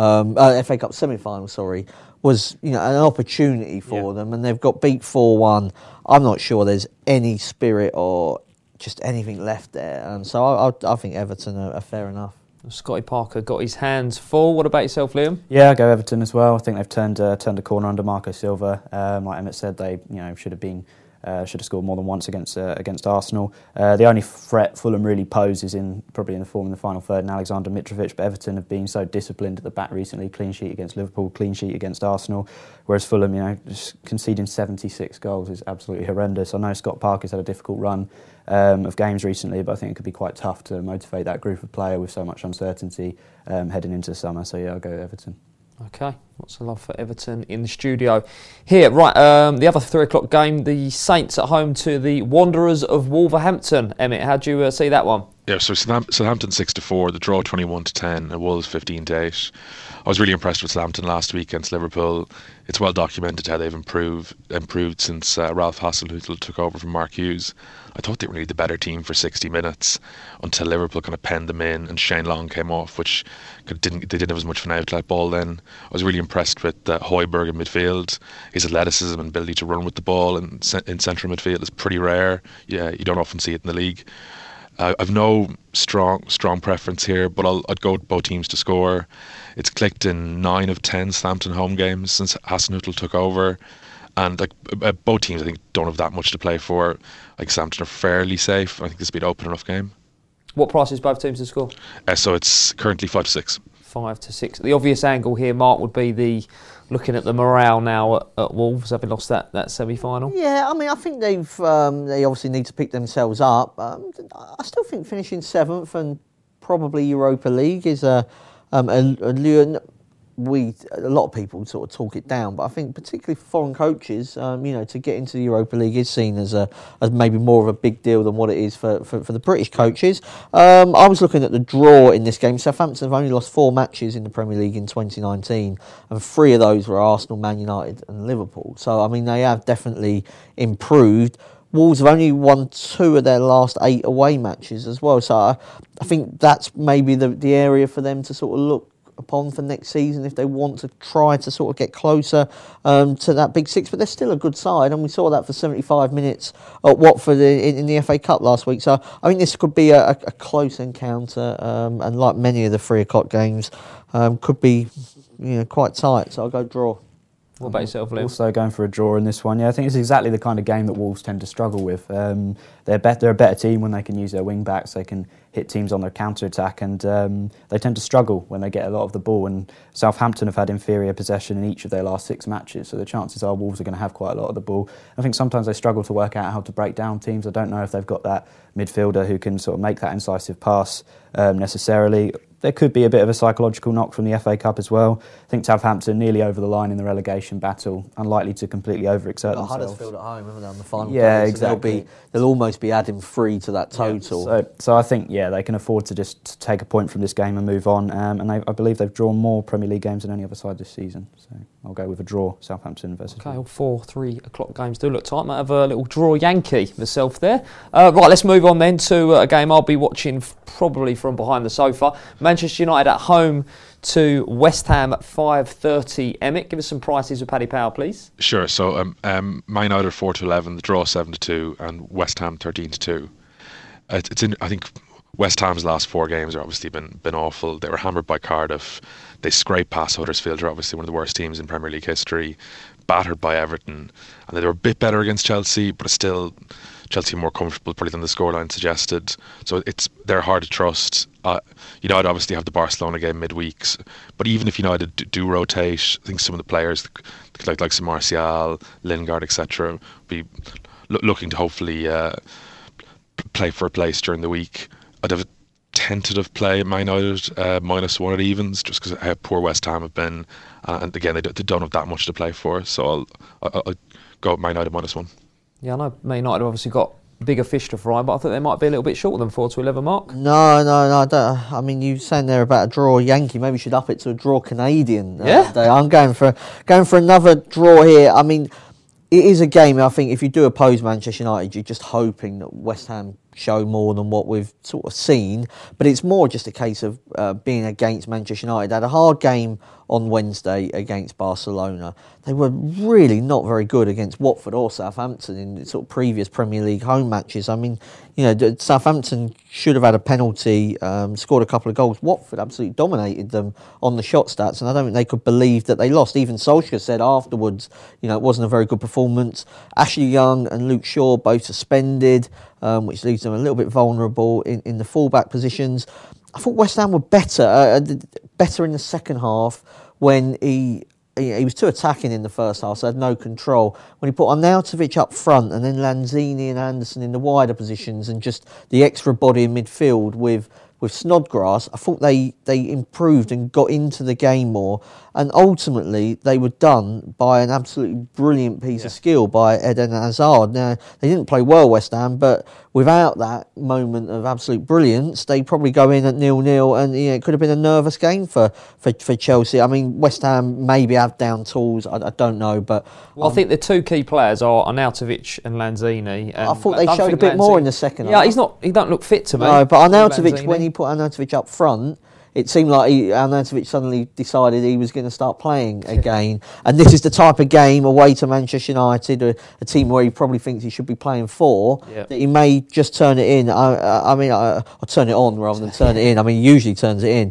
FA Cup semi-final, was an opportunity for them, and they've got beat 4-1. I'm not sure there's any spirit or just anything left there, so I think Everton are fair enough. Scotty Parker got his hands full. What about yourself, Liam? Yeah, I go Everton as well. I think they've turned a corner under Marco Silva. Like Emmett said, they should have scored more than once against Arsenal. The only threat Fulham really pose is probably in the form in the final third in Alexander Mitrovic, but Everton have been so disciplined at the back recently. Clean sheet against Liverpool, clean sheet against Arsenal, whereas Fulham, just conceding 76 goals is absolutely horrendous. I know Scott Parker's had a difficult run of games recently, but I think it could be quite tough to motivate that group of players with so much uncertainty heading into the summer. So yeah, I'll go Everton. Okay, lots of love for Everton in the studio. Here, right, the other 3 o'clock game, the Saints at home to the Wanderers of Wolverhampton. Emmett, how do you see that one? Yeah, so Southampton 6-4, the draw 21-10, and Wolves 15-8. I was really impressed with Southampton last week against Liverpool. It's well documented how they've improved since Ralph Hasenhüttl took over from Mark Hughes. I thought they were really the better team for 60 minutes until Liverpool kind of penned them in and Shane Long came off, which they didn't have as much of an outlet ball then. I was really impressed with Højbjerg in midfield. His athleticism and ability to run with the ball in central midfield is pretty rare. Yeah, you don't often see it in the league. I've no strong preference here, but I'd go with both teams to score. It's clicked in 9 of 10 Southampton home games since Hasenhüttl took over, And like both teams, I think, don't have that much to play for. Like Southampton are fairly safe. I think this will be an open enough game. What price is both teams to score? So it's currently 5-6. 5-6. The obvious angle here, Mark, would be looking at the morale now at Wolves, having lost that semi-final. Yeah, I mean, I think they obviously need to pick themselves up. I still think finishing 7th and probably Europa League is a lure. A lot of people sort of talk it down, but I think particularly for foreign coaches, to get into the Europa League is seen as maybe more of a big deal than what it is for the British coaches. I was looking at the draw in this game. Southampton have only lost 4 matches in the Premier League in 2019, and 3 of those were Arsenal, Man United and Liverpool. So, I mean, they have definitely improved. Wolves have only won 2 of their last 8 away matches as well. So I think that's maybe the area for them to sort of look upon for next season if they want to try to sort of get closer to that big 6. But they're still a good side, and we saw that for 75 minutes at Watford in the FA Cup last week. So I think this could be a close encounter, and like many of the 3 o'clock games, could be quite tight. So I'll go draw. What about yourself, Liam? Also going for a draw in this one. Yeah, I think it's exactly the kind of game that Wolves tend to struggle with. They're a better team when they can use their wing backs. They can hit teams on their counter attack, and they tend to struggle when they get a lot of the ball. And Southampton have had inferior possession in each of their last 6 matches, so the chances are Wolves are going to have quite a lot of the ball. I think sometimes they struggle to work out how to break down teams. I don't know if they've got that midfielder who can sort of make that incisive pass necessarily. There could be a bit of a psychological knock from the FA Cup as well. I think Southampton nearly over the line in the relegation battle, unlikely to completely overexert themselves. Huddersfield at home, haven't they, on the final Yeah, day, so exactly. They'll almost be adding 3 to that total. Yeah. So I think, they can afford to just take a point from this game and move on. And I believe they've drawn more Premier League games than any other side this season. So I'll go with a draw, Southampton versus Okay, all 4 3 o'clock games do look tight. Might have a little draw Yankee myself there. Right, let's move on then to a game I'll be watching probably from behind the sofa. Manchester United at home to West Ham at 5:30. Emmett, give us some prices with Paddy Power, please. Sure. So Man United 4-11, the draw 7-2, and West Ham 13-2. I think West Ham's last 4 games have obviously been awful. They were hammered by Cardiff. They scraped past Huddersfield, who are obviously one of the worst teams in Premier League history. Battered by Everton, and they were a bit better against Chelsea, but still Chelsea more comfortable probably than the scoreline suggested. So they're hard to trust. United obviously have the Barcelona game midweeks, but even if United do rotate, I think some of the players like some Martial, Lingard, etc., be looking to hopefully play for a place during the week. I'd have a tentative play at Man United -1 at evens, just because of how poor West Ham have been, and again they don't have that much to play for. So I'll go at Man United -1. Yeah, I know Man United have obviously got bigger fish to fry, but I thought they might be a little bit shorter than 4-11, Mark. No, I don't. I mean, you saying there about a draw Yankee, maybe you should up it to a draw Canadian. Yeah. I'm going for another draw here. I mean, it is a game, I think, if you do oppose Manchester United, you're just hoping that West Ham show more than what we've sort of seen, but it's more just a case of being against Manchester United. They had a hard game on Wednesday against Barcelona. They were really not very good against Watford or Southampton in sort of previous Premier League home matches. I mean, Southampton should have had a penalty, scored a couple of goals. Watford absolutely dominated them on the shot stats, and I don't think they could believe that they lost. Even Solskjaer said afterwards, it wasn't a very good performance. Ashley Young and Luke Shaw both suspended, which leaves them a little bit vulnerable in the fullback positions. I thought West Ham were better in the second half when he was too attacking in the first half, so had no control. When he put Arnautovic up front and then Lanzini and Anderson in the wider positions and just the extra body in midfield with Snodgrass, I thought they improved and got into the game more, and ultimately they were done by an absolutely brilliant piece of skill by Eden Hazard. Now, they didn't play well, West Ham, but without that moment of absolute brilliance, they probably go in at 0-0, and it could have been a nervous game for Chelsea. I mean, West Ham maybe have down tools, I don't know, but I think the 2 key players are Arnautovic and Lanzini. And I thought they showed a bit more in the second half. Yeah, he don't look fit to me. No, but Arnautovic, when he put Arnautovic up front, it seemed like Arnautovic suddenly decided he was going to start playing again. And this is the type of game away to Manchester United, a team where he probably thinks he should be playing for, that he may just turn it in. I'll turn it on rather than turn it in. I mean, he usually turns it in.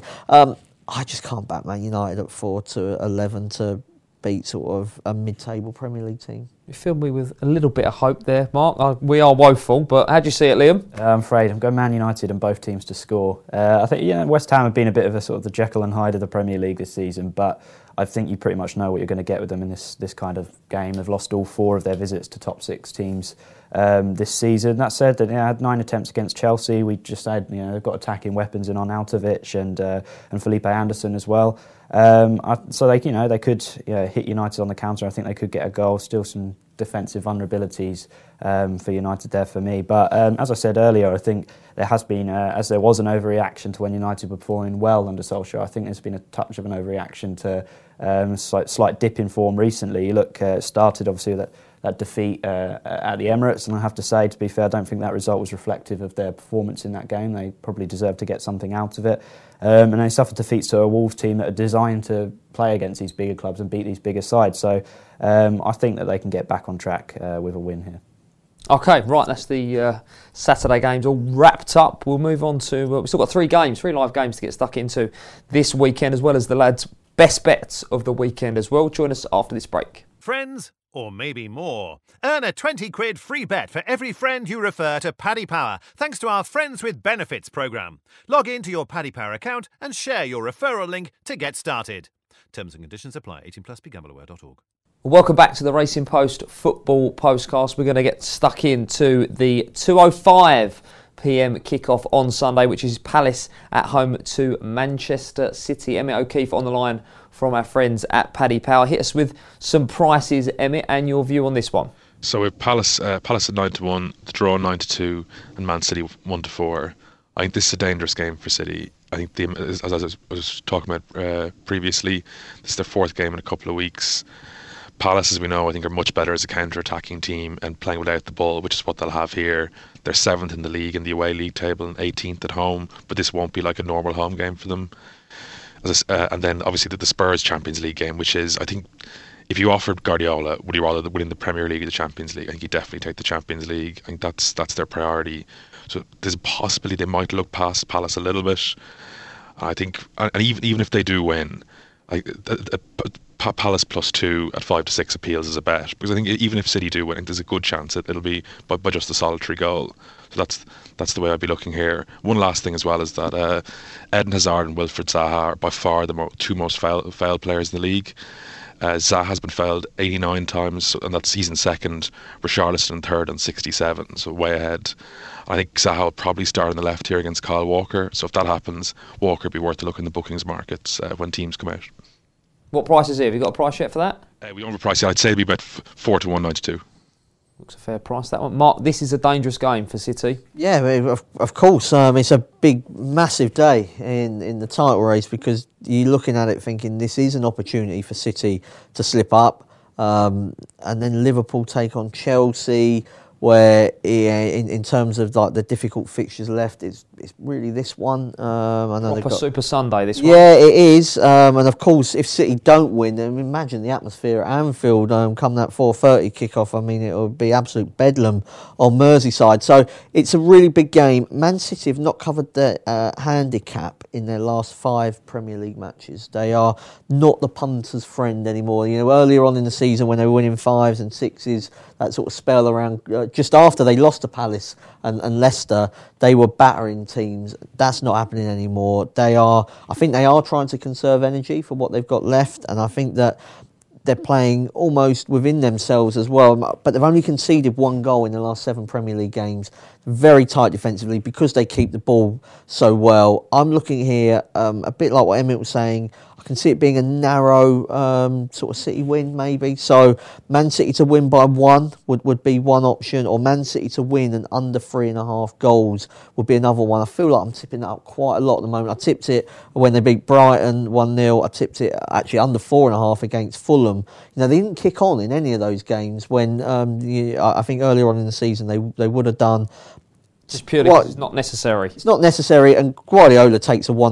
I just can't back Man United at 4-11 to beat sort of a mid-table Premier League team. You filled me with a little bit of hope there, Mark. We are woeful, but how do you see it, Liam? I'm afraid I'm going Man United and both teams to score. I think West Ham have been a bit of a sort of the Jekyll and Hyde of the Premier League this season, but I think you pretty much know what you're going to get with them in this kind of game. They've lost all 4 of their visits to top 6 teams this season. That said, they had 9 attempts against Chelsea. We just had they've got attacking weapons in Arnautovic and Felipe Anderson as well. So they could hit United on the counter. I think they could get a goal. Still some defensive vulnerabilities for United there for me. But as I said earlier, I think there has been, as there was an overreaction to when United were performing well under Solskjaer, I think there's been a touch of an overreaction to slight dip in form recently. You look, started obviously with that defeat at the Emirates, and I have to say, to be fair, I don't think that result was reflective of their performance in that game. They probably deserved to get something out of it. And they suffered defeats to a Wolves team that are designed to play against these bigger clubs and beat these bigger sides. So I think that they can get back on track with a win here. Okay, right, that's the Saturday games all wrapped up. We'll move on to, we've still got 3 live games to get stuck into this weekend, as well as the lads' best bets of the weekend as well. Join us after this break. Friends, or maybe more. Earn a 20 quid free bet for every friend you refer to Paddy Power, thanks to our Friends with Benefits programme. Log into your Paddy Power account and share your referral link to get started. Terms and conditions apply. 18+, begambleaware.org. Welcome back to the Racing Post Football Postcast. We're going to get stuck into the 2:05 p.m. kickoff on Sunday, which is Palace at home to Manchester City. Emmett O'Keefe on the line from our friends at Paddy Power. Hit us with some prices, Emmett, and your view on this one. So with Palace at 9-1, the draw 9-2, and Man City 1-4. I think this is a dangerous game for City. I think, as I was talking about previously, this is their 4th game in a couple of weeks. Palace, as we know, I think are much better as a counter-attacking team and playing without the ball, which is what they'll have here. They're 7th in the league in the away league table and 18th at home, but this won't be like a normal home game for them. And then obviously the Spurs Champions League game, which is, I think, if you offered Guardiola, would he rather win the Premier League or the Champions League? I think he'd definitely take the Champions League. I think that's their priority. So there's a possibility they might look past Palace a little bit. I think, and even if they do win, Palace +2 at 5-6 appeals as a bet, because I think even if City do win, I think there's a good chance it'll be by just a solitary goal. So that's the way I'd be looking here. One last thing as well is that Eden Hazard and Wilfried Zaha are by far the 2 most fouled players in the league. Zaha has been fouled 89 times, and that's season 2nd. Richarlison 3rd on 67, so way ahead. I think Zaha will probably start on the left here against Kyle Walker. So if that happens, Walker would be worth a look in the bookings markets when teams come out. What price is it? Have you got a price yet for that? We don't have a price yet. I'd say it'd be about 4-1.92. Looks a fair price, that one. Mark, this is a dangerous game for City. Yeah, of course. It's a big, massive day in the title race, because you're looking at it thinking this is an opportunity for City to slip up. And then Liverpool take on Chelsea, where in terms of like the difficult fixtures left, it's really this one. I know Proper Super Sunday, this one. Yeah, it is. And of course, if City don't win, then imagine the atmosphere at Anfield come that 4:30 kickoff. I mean, it will be absolute bedlam on Merseyside. So it's a really big game. Man City have not covered their handicap in their last 5 Premier League matches. They are not the punter's friend anymore. Earlier on in the season when they were winning 5s and 6s, that sort of spell around just after they lost to Palace and Leicester, they were battering teams. That's not happening anymore. I think they are trying to conserve energy for what they've got left, and I think that they're playing almost within themselves as well, but they've only conceded 1 goal in the last 7 Premier League games. Very tight defensively because they keep the ball so well. I'm looking here a bit like what Emmett was saying. I can see it being a narrow sort of City win maybe. So Man City to win by 1 would be one option, or Man City to win and under 3.5 goals would be another one. I feel like I'm tipping that up quite a lot at the moment. I tipped it when they beat Brighton 1-0. I tipped it actually under 4.5 against Fulham. They didn't kick on in any of those games when I think earlier on in the season they would have done. Just purely because it's not necessary. It's not necessary, and Guardiola takes a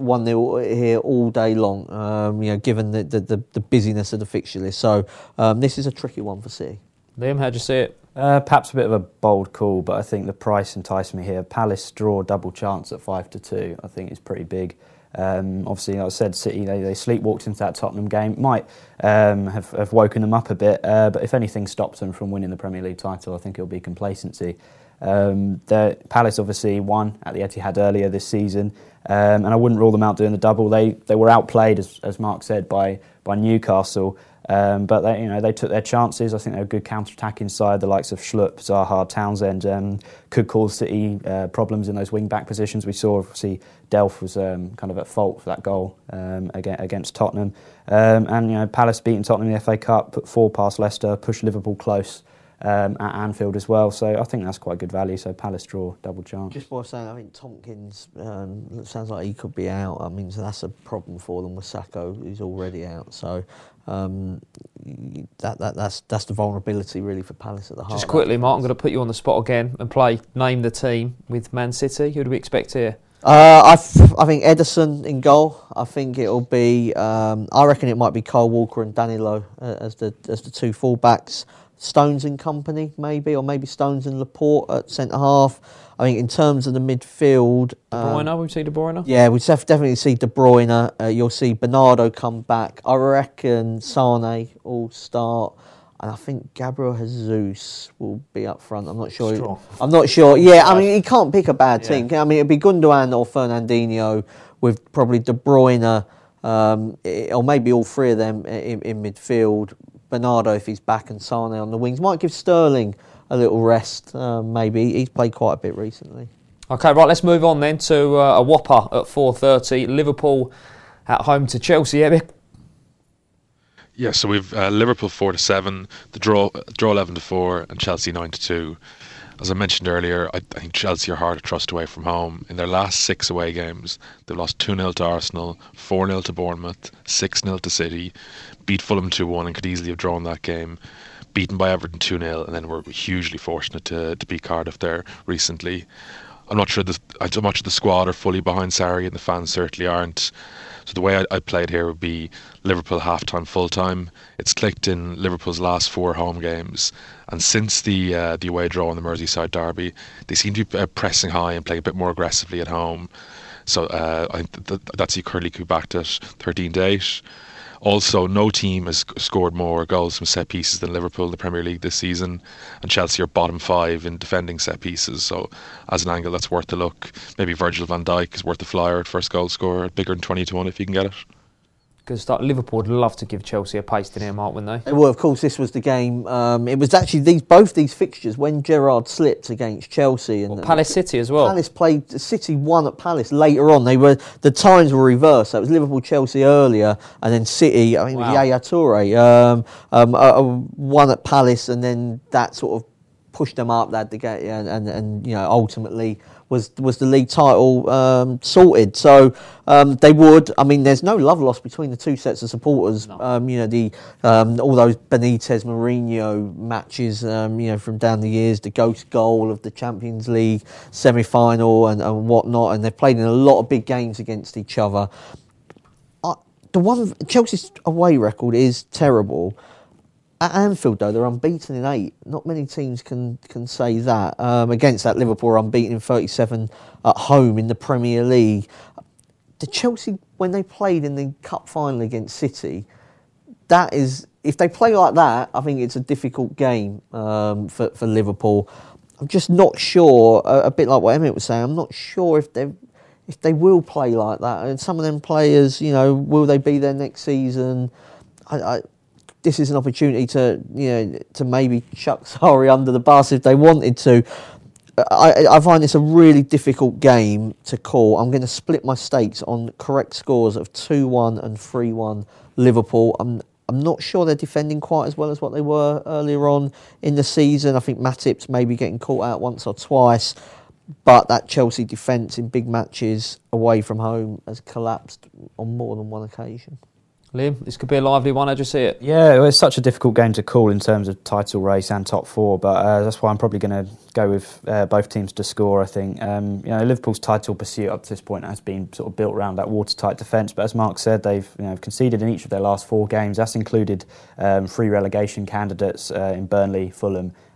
1-0 here all day long, given the busyness of the fixture list. So this is a tricky one for City. Liam, how do you see it? Perhaps a bit of a bold call, but I think the price enticed me here. Palace draw double chance at 5-2. I think it's pretty big. Obviously, like I said, City, they sleepwalked into that Tottenham game. Might have woken them up a bit, but if anything stops them from winning the Premier League title, I think it'll be complacency. Palace obviously won at the Etihad earlier this season, and I wouldn't rule them out doing the double. They were outplayed, as Mark said, by Newcastle. But they took their chances. I think they're a good counter-attacking side. The likes of Schlupp, Zaha, Townsend could cause City problems in those wing-back positions. We saw, obviously, Delph was kind of at fault for that goal against Tottenham. And Palace beating Tottenham in the FA Cup, put 4 past Leicester, pushed Liverpool close at Anfield as well. So I think that's quite good value. So Palace draw, double chance. Just by saying, I think Tompkins sounds like he could be out. I mean, so that's a problem for them with Sacco, who's already out. So that's the vulnerability really for Palace at the heart. Just quickly, Mark, I'm going to put you on the spot again and name the team with Man City. Who do we expect here? I think Ederson in goal. I think it'll be. I reckon it might be Kyle Walker and Danilo as the 2 fullbacks. Stones and company, maybe, or maybe Stones and Laporte at centre half. I think in terms of the midfield, De Bruyne, we see De Bruyne. Yeah, we definitely see De Bruyne. You'll see Bernardo come back. I reckon Sane will start, and I think Gabriel Jesus will be up front. I'm not sure. Strong. I'm not sure. Yeah, I mean, he can't pick a bad team. I mean, it'd be Gundogan or Fernandinho with probably De Bruyne, or maybe all 3 of them in midfield. Bernardo, if he's back, and Sane on the wings. Might give Sterling a little rest, maybe. He's played quite a bit recently. OK, right, let's move on then to a whopper at 4:30. Liverpool at home to Chelsea, Eric. Yeah, so we've Liverpool 4-7, the draw 11-4, and Chelsea 9-2. As I mentioned earlier, I think Chelsea are hard to trust away from home. In their last 6 away games, they've lost 2-0 to Arsenal, 4-0 to Bournemouth, 6-0 to City, beat Fulham 2-1 and could easily have drawn that game, beaten by Everton 2-0, and then were hugely fortunate to beat Cardiff there recently. I'm not sure much of the squad are fully behind Sarri, and the fans certainly aren't. So the way I played here would be Liverpool half-time, full-time. It's clicked in Liverpool's last 4 home games. And since the away draw in the Merseyside derby, they seem to be pressing high and playing a bit more aggressively at home. So I think that's currently backed at 13-8. Also, no team has scored more goals from set pieces than Liverpool in the Premier League this season, and Chelsea are bottom 5 in defending set pieces. So, as an angle, that's worth a look. Maybe Virgil van Dijk is worth a flyer at first goal scorer, bigger than 20-1 if you can get it. Good start. Liverpool would love to give Chelsea a pasting here, Mark, wouldn't they? Well, of course, this was the game. It was actually both these fixtures when Gerrard slipped against Chelsea and Palace City as well. Palace played City won at Palace later on. The times were reversed. So it was Liverpool Chelsea earlier, and then City. I think Yaya Toure won at Palace, and then that sort of pushed them up. That to get and ultimately was the league title sorted. So they would. I mean, there's no love lost between the 2 sets of supporters. No. All those Benitez Mourinho matches. From down the years, the ghost goal of the Champions League semi-final and whatnot. And they've played in a lot of big games against each other. Chelsea's away record is terrible. At Anfield, though, they're unbeaten in 8. Not many teams can say that. Against that, Liverpool are unbeaten in 37 at home in the Premier League. The Chelsea, when they played in the Cup final against City, that is, if they play like that, I think it's a difficult game for Liverpool. I'm just not sure, a bit like what Emmett was saying, I'm not sure if they will play like that. And some of them players, will they be there next season? This is an opportunity to maybe chuck Sarri under the bus if they wanted to. I find this a really difficult game to call. I'm going to split my stakes on correct scores of 2-1 and 3-1 Liverpool. I'm not sure they're defending quite as well as what they were earlier on in the season. I think Matip's maybe getting caught out once or twice, but that Chelsea defence in big matches away from home has collapsed on more than one occasion. Liam, this could be a lively one. How'd you see it? Yeah, it's such a difficult game to call in terms of title race and top 4, but that's why I'm probably going to go with both teams to score, I think. Liverpool's title pursuit up to this point has been sort of built around that watertight defence, but as Mark said, they've conceded in each of their last 4 games. That's included 3 relegation candidates in Burnley, Fulham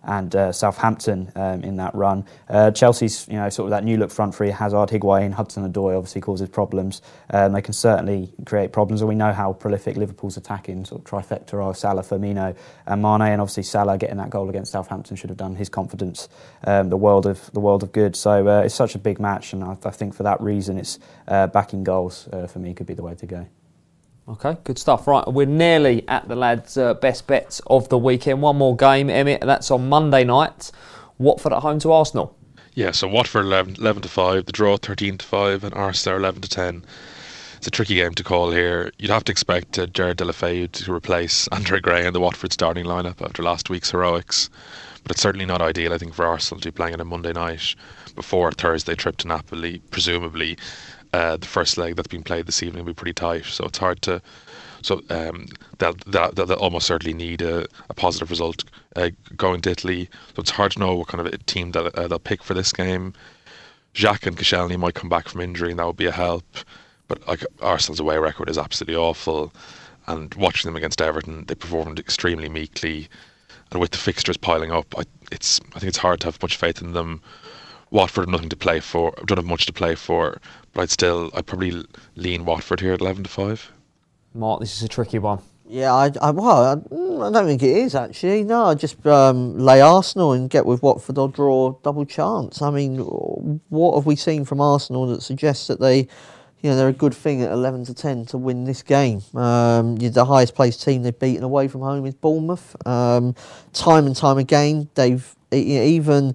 and Southampton in that run. Chelsea's, sort of that new look front three, Hazard, Higuain, Hudson-Odoi obviously causes problems. They can certainly create problems, and we know how prolific Liverpool's attacking sort of trifecta are: Salah, Firmino and Mane, and obviously Salah getting that goal against Southampton should have done his confidence the world of good. So it's such a big match, and I think for that reason it's backing goals for me could be the way to go. Okay, good stuff. Right, we're nearly at the lads' best bets of the weekend. One more game, Emmett, that's on Monday night. Watford at home to Arsenal. Yeah, so Watford 11-5, the draw 13-5, and Arsenal 11-10. It's a tricky game to call here. You'd have to expect Jared Deulofeu to replace Andre Gray in the Watford starting lineup after last week's heroics. But it's certainly not ideal, I think, for Arsenal to be playing on a Monday night before a Thursday trip to Napoli. Presumably, the first leg that's been played this evening will be pretty tight, so it's hard to. So they'll almost certainly need a positive result going to Italy. So it's hard to know what kind of a team they'll pick for this game. Xhaka and Koscielny might come back from injury, and that would be a help. But Arsenal's away record is absolutely awful, and watching them against Everton, they performed extremely meekly. And with the fixtures piling up, I think it's hard to have much faith in them. Watford have nothing to play for, don't have much to play for, but I'd probably lean Watford here at 11-5. Mark, this is a tricky one. Yeah, I don't think it is actually. No, I just lay Arsenal and get with Watford or draw double chance. I mean, what have we seen from Arsenal that suggests that they're a good thing at 11-10 to win this game? The highest placed team they've beaten away from home is Bournemouth. Time and time again, they've even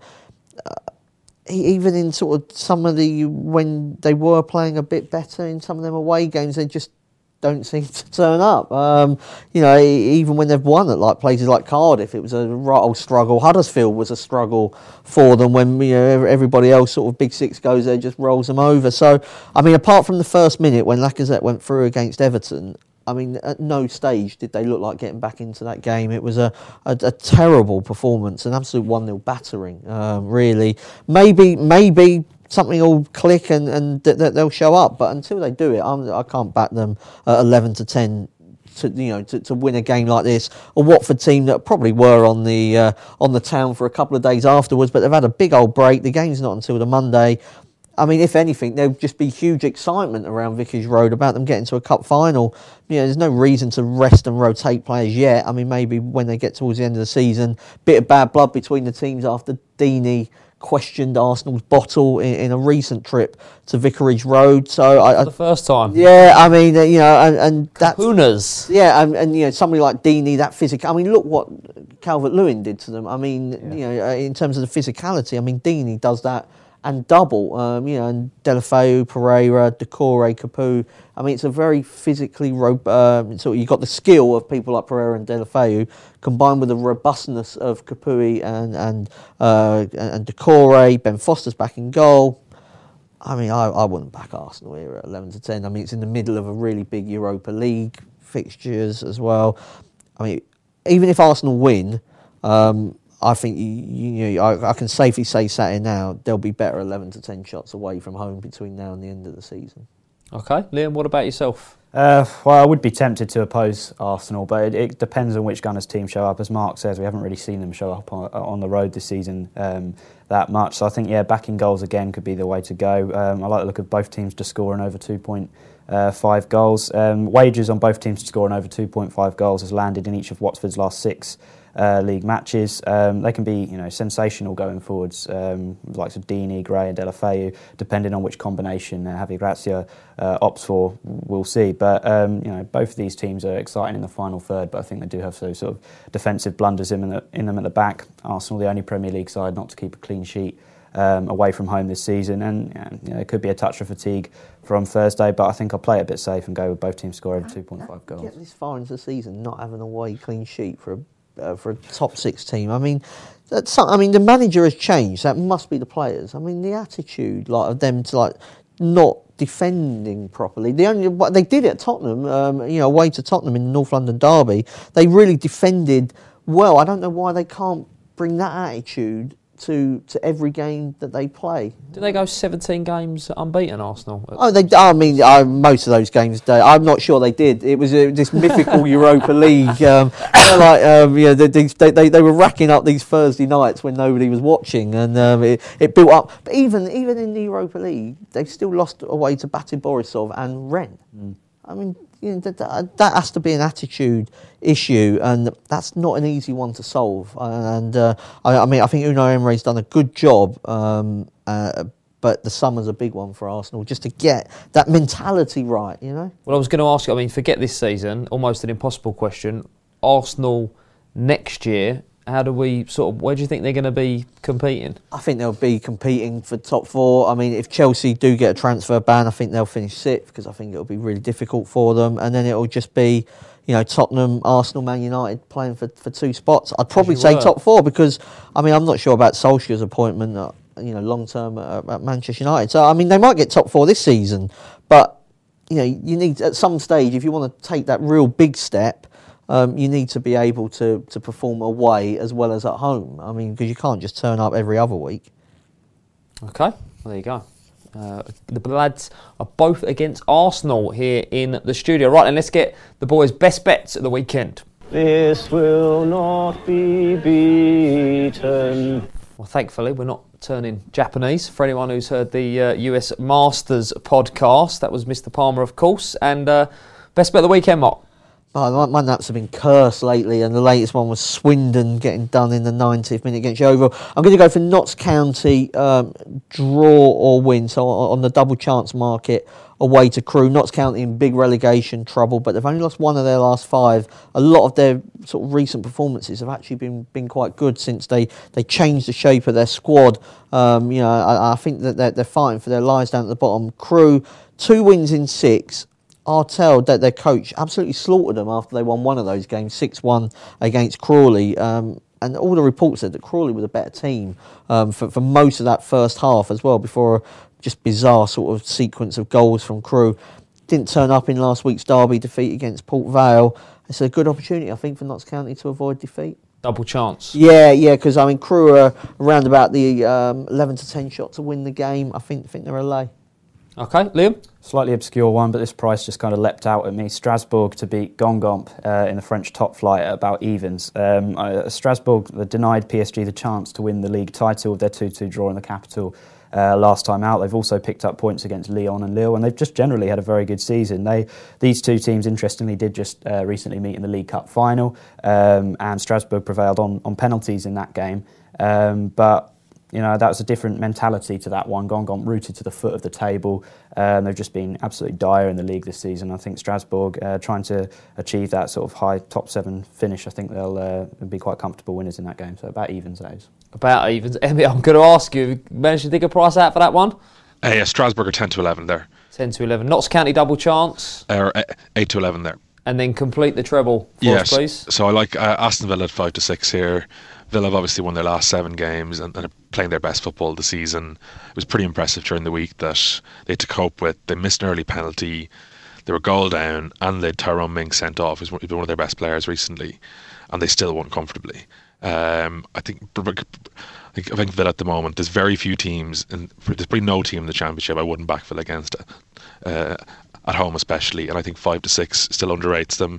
in sort of some of when they were playing a bit better in some of them away games, they just don't seem to turn up. Even when they've won at places like Cardiff, it was a right old struggle. Huddersfield was a struggle for them when everybody else sort of Big Six goes there, just rolls them over. So, I mean, apart from the first minute when Lacazette went through against Everton, I mean, at no stage did they look like getting back into that game. It was a terrible performance, an absolute 1-0 battering, really. Maybe something will click and they'll show up, but until they do it, I can't back them at 11-10 to win a game like this. A Watford team that probably were on the town for a couple of days afterwards, but they've had a big old break. The game's not until the Monday. I mean, if anything, there'll just be huge excitement around Vicarage Road about them getting to a cup final. There's no reason to rest and rotate players yet. I mean, maybe when they get towards the end of the season, bit of bad blood between the teams after Deeney questioned Arsenal's bottle in a recent trip to Vicarage Road. So for the first time. Yeah, I mean, and that's Kahunas. Yeah, and somebody like Deeney, that physical. I mean, look what Calvert-Lewin did to them. I mean, in terms of the physicality, I mean, Deeney does that and double, and Deulofeu, Pereira, Doucouré, Capoue. I mean, it's a very physically so you've got the skill of people like Pereira and Deulofeu combined with the robustness of Capoue and Doucouré. Ben Foster's back in goal. I mean, I wouldn't back Arsenal here at 11-10. I mean, it's in the middle of a really big Europa League fixtures as well. I mean, even if Arsenal win, I think I can safely say Saturday now they'll be better 11-10 shots away from home between now and the end of the season. Okay, Liam, what about yourself? Well, I would be tempted to oppose Arsenal, but it depends on which Gunners team show up. As Mark says, we haven't really seen them show up on the road this season that much. So I think, backing goals again could be the way to go. I like the look of both teams to score an over 2.5 goals. Wagers on both teams to score an over 2.5 goals has landed in each of Watford's last 6 league matches. They can be, sensational going forwards, likes of Deeney, Gray and Deulofeu, depending on which combination Javi Gracia opts for, we'll see. But, both of these teams are exciting in the final third, but I think they do have those sort of defensive blunders in them at the back. Arsenal, the only Premier League side not to keep a clean sheet away from home this season, and it could be a touch of fatigue from Thursday, but I think I'll play it a bit safe and go with both teams score over 2.5 goals. Get this far into the season not having a away clean sheet for a top 6 team. I mean, the manager has changed. That must be the players. I mean, the attitude of them to not defending properly. They did it at Tottenham. Away to Tottenham in the North London derby. They really defended well. I don't know why they can't bring that attitude to every game that they play. Do they go 17 games unbeaten, Arsenal? Oh, most of those games. I'm not sure they did. It was this mythical Europa League. They were racking up these Thursday nights when nobody was watching, and it built up. But even in the Europa League, they've still lost away to Bate Borisov and Rennes. I mean, that has to be an attitude issue, and that's not an easy one to solve. And I think Unai Emery's done a good job, but the summer's a big one for Arsenal, just to get that mentality right, Well, I was going to ask you, forget this season, almost an impossible question. Arsenal next year, where do you think they're going to be competing? I think they'll be competing for top four. I mean, if Chelsea do get a transfer ban, I think they'll finish sixth, because I think it'll be really difficult for them. And then it'll just be, Tottenham, Arsenal, Man United playing for two spots. I'd probably say top four, because, I'm not sure about Solskjaer's appointment, long term at Manchester United. So, they might get top four this season, but, you need, at some stage, if you want to take that real big step, you need to be able to perform away as well as at home. Because you can't just turn up every other week. Okay, well, there you go. The lads are both against Arsenal here in the studio. Right, then let's get the boys' best bets of the weekend. This will not be beaten. Well, thankfully, we're not turning Japanese. For anyone who's heard the US Masters podcast, that was Mr. Palmer, of course. And best bet of the weekend, Mark? Oh, my naps have been cursed lately, and the latest one was Swindon getting done in the 90th minute against Yeovil. I'm going to go for Notts County, draw or win, so on the double chance market, away to Crewe. Notts County in big relegation trouble, but they've only lost one of their last five. A lot of their sort of recent performances have actually been quite good since they changed the shape of their squad. I think that they're fighting for their lives down at the bottom. Crewe, 2 wins in 6. Artell, their coach, absolutely slaughtered them after they won one of those games, 6-1 against Crawley. And all the reports said that Crawley was a better team for most of that first half as well, before a just bizarre sort of sequence of goals from Crewe. Didn't turn up in last week's derby defeat against Port Vale. It's a good opportunity, I think, for Notts County to avoid defeat. Double chance. Yeah, because Crewe are around about the 11 to 10 shot to win the game. I think they're a lay. Okay, Liam? Slightly obscure one, but this price just kind of leapt out at me. Strasbourg to beat Gongomp in the French top flight at about evens. Strasbourg denied PSG the chance to win the league title with their 2-2 draw in the capital last time out. They've also picked up points against Lyon and Lille, and they've just generally had a very good season. These two teams, interestingly, did just recently meet in the League Cup final, and Strasbourg prevailed on penalties in that game. But that was a different mentality to that one. Gongomp rooted to the foot of the table. They've just been absolutely dire in the league this season. I think Strasbourg, trying to achieve that sort of high top 7 finish, I think they'll be quite comfortable winners in that game. So about evens, those. About evens. Emmy, I'm going to ask you, managed to dig a price out for that one? Yeah, Strasbourg are 10 to 11 there. 10 to 11. Notts County double chance? 8 to 11 there. And then complete the treble for us, please. So I like Aston Villa at 5 to 6 here. Villa have obviously won their last 7 games and are playing their best football this season. It was pretty impressive during the week that they had to cope with. They missed an early penalty, they were goal down, and they had Tyrone Mings sent off, who's been one of their best players recently, and they still won comfortably. I think Villa at the moment, there's very few teams, and there's probably no team in the Championship I wouldn't back Villa against it. At home especially, and I think 5 to 6 still underrates them.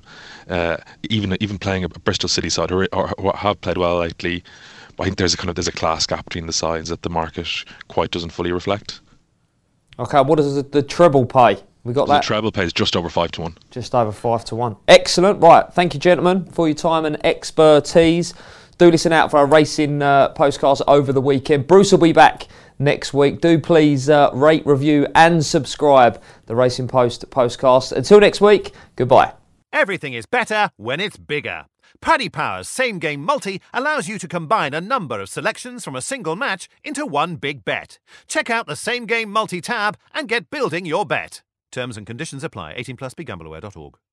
Even playing a Bristol City side who have played well lately, but I think there's a class gap between the sides that the market quite doesn't fully reflect. Okay, what does the treble pay? We got that. The treble pays just over 5 to 1. Just over 5 to 1. Excellent. Right, thank you, gentlemen, for your time and expertise. Do listen out for our racing postcast over the weekend. Bruce will be back next week. Do please rate, review and subscribe the Racing Post postcast. Until next week, goodbye. Everything is better when it's bigger. Paddy Power's Same Game Multi allows you to combine a number of selections from a single match into one big bet. Check out the Same Game Multi tab and get building your bet. Terms and conditions apply. 18+, begambleaware.org.